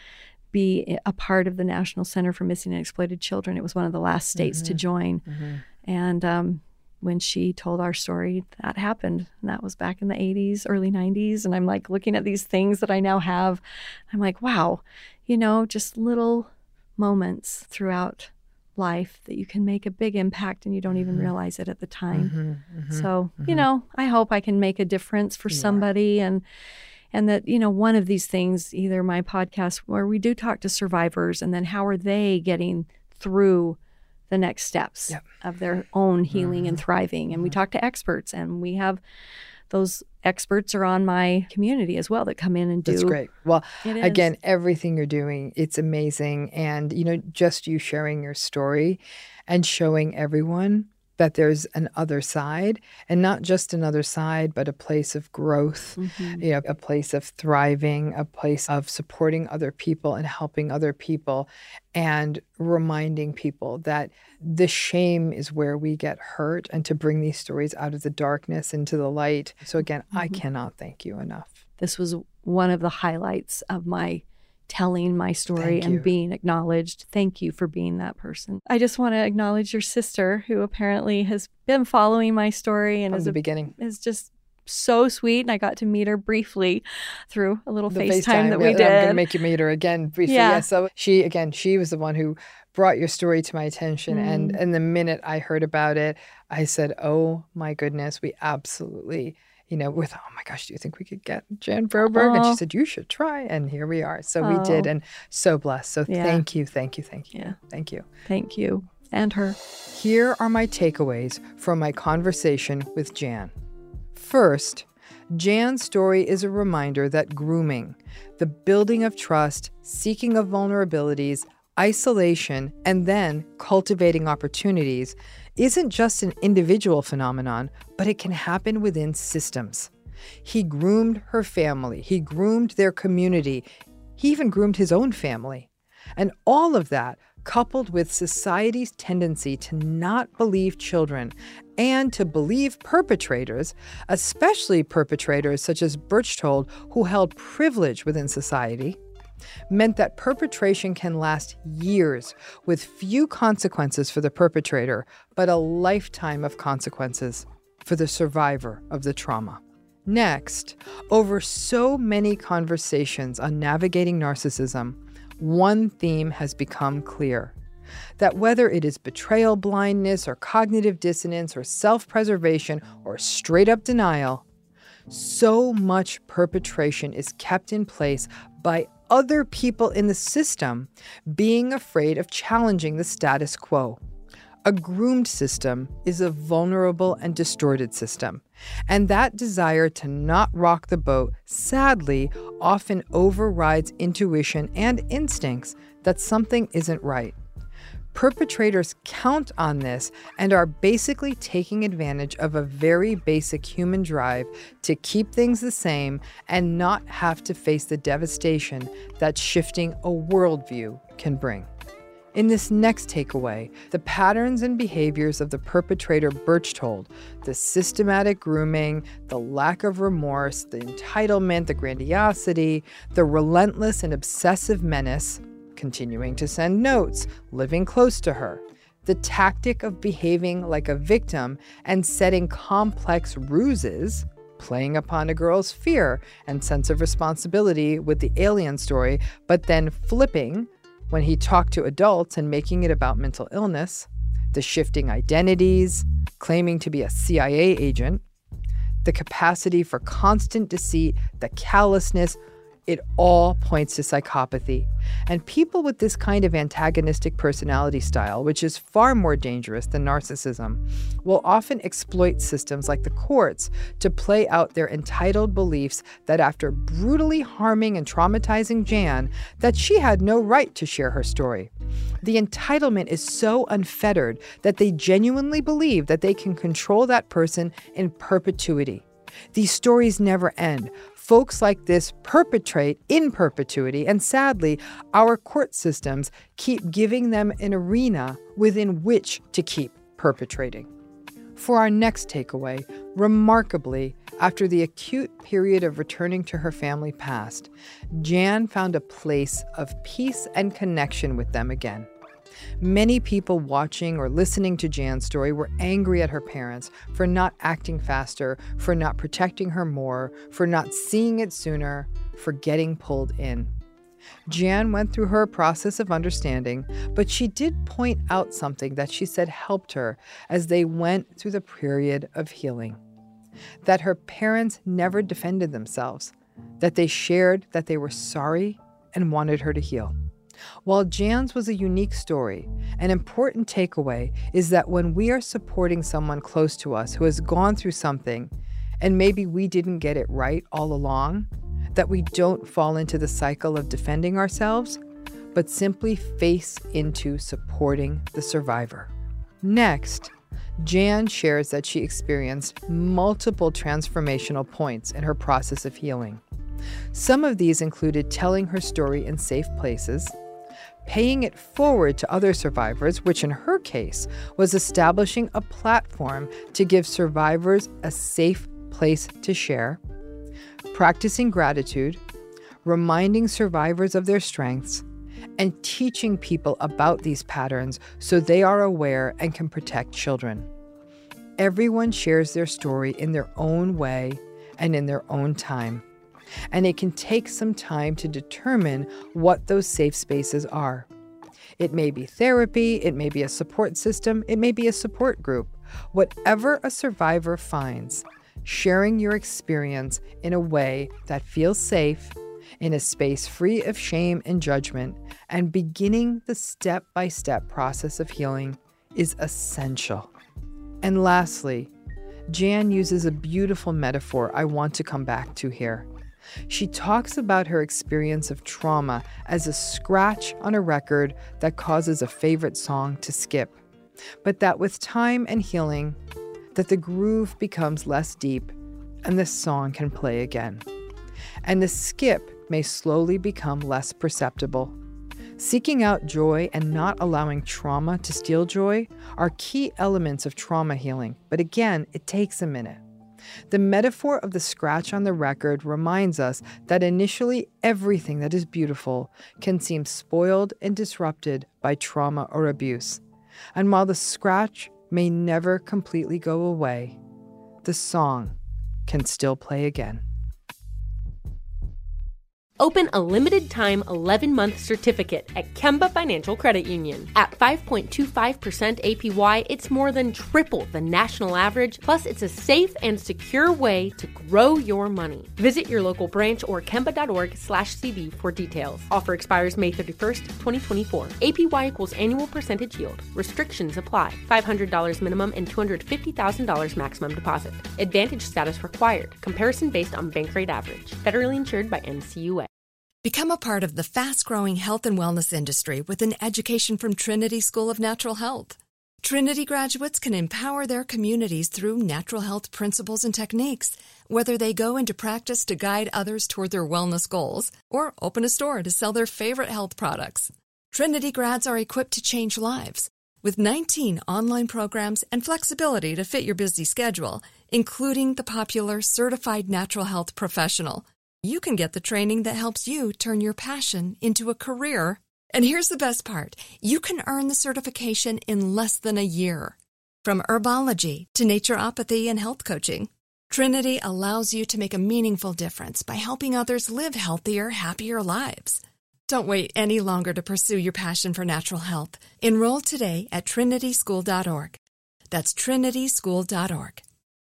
be a part of the National Center for Missing and Exploited Children. It was one of the last states to join. And um, when she told our story, that happened. And that was back in the eighties, early nineties. And I'm like looking at these things that I now have. I'm like, wow, you know, just little moments throughout life that you can make a big impact and you don't even realize it at the time. So, you know, I hope I can make a difference for somebody, and and that, you know, one of these things, either my podcast where we do talk to survivors and then how are they getting through the next steps Yep. of their own healing and thriving. And we talk to experts, and we have those experts are on my community as well that come in and do. That's great. Well, It is. again, everything you're doing, it's amazing. And, you know, just you sharing your story and showing everyone that there's an other side, and not just another side, but a place of growth, Mm-hmm. you know, a place of thriving, a place of supporting other people and helping other people, and reminding people that the shame is where we get hurt, and to bring these stories out of the darkness into the light. So again, I Mm-hmm. cannot thank you enough. This was one of the highlights of my telling my story Thank and you. being acknowledged. Thank you for being that person. I just want to acknowledge your sister, who apparently has been following my story and From is, the a, beginning. is just so sweet. And I got to meet her briefly through a little The FaceTime, that we yeah, I'm going to did. make you meet her again briefly. Yeah. Yeah. So she, again, she was the one who brought your story to my attention. And, Mm. and the minute I heard about it, I said, oh my goodness, we absolutely, you know, with, oh my gosh, do you think we could get Jan Broberg? And she Oh. said, you should try. And here we are. So we did. Oh. And so blessed. So Yeah. thank you, thank you, thank you. Yeah. Thank you. Thank you. And her. Here are my takeaways from my conversation with Jan. First, Jan's story is a reminder that grooming, the building of trust, seeking of vulnerabilities, isolation, and then cultivating opportunities isn't just an individual phenomenon, but it can happen within systems. He groomed her family. He groomed their community. He even groomed his own family. And all of that, coupled with society's tendency to not believe children and to believe perpetrators, especially perpetrators such as Berchtold, who held privilege within society, meant that perpetration can last years with few consequences for the perpetrator, but a lifetime of consequences for the survivor of the trauma. Next, over so many conversations on navigating narcissism, one theme has become clear: that whether it is betrayal blindness or cognitive dissonance or self-preservation or straight-up denial, So much perpetration is kept in place by other people in the system being afraid of challenging the status quo. A groomed system is a vulnerable and distorted system, and that desire to not rock the boat, sadly, often overrides intuition and instincts that something isn't right. Perpetrators count on this and are basically taking advantage of a very basic human drive to keep things the same and not have to face the devastation that shifting a worldview can bring. In this next takeaway, the patterns and behaviors of the perpetrator Berchtold, the systematic grooming, the lack of remorse, the entitlement, the grandiosity, the relentless and obsessive menace, continuing to send notes, living close to her, the tactic of behaving like a victim and setting complex ruses, playing upon a girl's fear and sense of responsibility with the alien story, but then flipping when he talked to adults and making it about mental illness, the shifting identities, claiming to be a C I A agent, the capacity for constant deceit, the callousness, it all points to psychopathy. And people with this kind of antagonistic personality style, which is far more dangerous than narcissism, will often exploit systems like the courts to play out their entitled beliefs that after brutally harming and traumatizing Jan, that she had no right to share her story. The entitlement is so unfettered that they genuinely believe that they can control that person in perpetuity. These stories never end. Folks like this perpetrate in perpetuity, and sadly, our court systems keep giving them an arena within which to keep perpetrating. For our next takeaway, remarkably, after the acute period of returning to her family passed, Jan found a place of peace and connection with them again. Many people watching or listening to Jan's story were angry at her parents for not acting faster, for not protecting her more, for not seeing it sooner, for getting pulled in. Jan went through her process of understanding, but she did point out something that she said helped her as they went through the period of healing. That her parents never defended themselves, that they shared that they were sorry and wanted her to heal. While Jan's was a unique story, an important takeaway is that when we are supporting someone close to us who has gone through something, and maybe we didn't get it right all along, that we don't fall into the cycle of defending ourselves, but simply face into supporting the survivor. Next, Jan shares that she experienced multiple transformational points in her process of healing. Some of these included telling her story in safe places, paying it forward to other survivors, which in her case was establishing a platform to give survivors a safe place to share, practicing gratitude, reminding survivors of their strengths, and teaching people about these patterns so they are aware and can protect children. Everyone shares their story in their own way and in their own time. And it can take some time to determine what those safe spaces are. It may be therapy, it may be a support system, it may be a support group. Whatever a survivor finds, sharing your experience in a way that feels safe, in a space free of shame and judgment, and beginning the step-by-step process of healing is essential. And lastly, Jan uses a beautiful metaphor I want to come back to here. She talks about her experience of trauma as a scratch on a record that causes a favorite song to skip, but that with time and healing, that the groove becomes less deep and the song can play again. And the skip may slowly become less perceptible. Seeking out joy and not allowing trauma to steal joy are key elements of trauma healing, but again, it takes a minute. The metaphor of the scratch on the record reminds us that initially everything that is beautiful can seem spoiled and disrupted by trauma or abuse. And while the scratch may never completely go away, the song can still play again. Open a limited-time eleven-month certificate at Kemba Financial Credit Union. At five point two five percent A P Y, it's more than triple the national average, plus it's a safe and secure way to grow your money. Visit your local branch or kemba.org slash CD for details. Offer expires May thirty-first, twenty twenty-four. A P Y equals annual percentage yield. Restrictions apply. five hundred dollars minimum and two hundred fifty thousand dollars maximum deposit. Advantage status required. Comparison based on bank rate average. Federally insured by N C U A. Become a part of the fast-growing health and wellness industry with an education from Trinity School of Natural Health. Trinity graduates can empower their communities through natural health principles and techniques, whether they go into practice to guide others toward their wellness goals or open a store to sell their favorite health products. Trinity grads are equipped to change lives with nineteen online programs and flexibility to fit your busy schedule, including the popular Certified Natural Health Professional. You can get the training that helps you turn your passion into a career. And here's the best part. You can earn the certification in less than a year. From herbology to naturopathy and health coaching, Trinity allows you to make a meaningful difference by helping others live healthier, happier lives. Don't wait any longer to pursue your passion for natural health. Enroll today at trinity school dot org. That's trinity school dot org.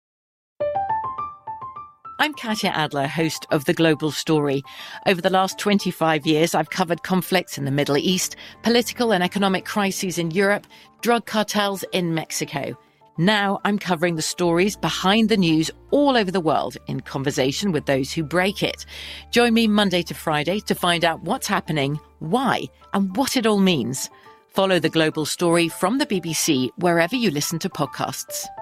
I'm Katya Adler, host of The Global Story. Over the last twenty-five years, I've covered conflicts in the Middle East, political and economic crises in Europe, drug cartels in Mexico. Now I'm covering the stories behind the news all over the world in conversation with those who break it. Join me Monday to Friday to find out what's happening, why, and what it all means. Follow The Global Story from the B B C wherever you listen to podcasts.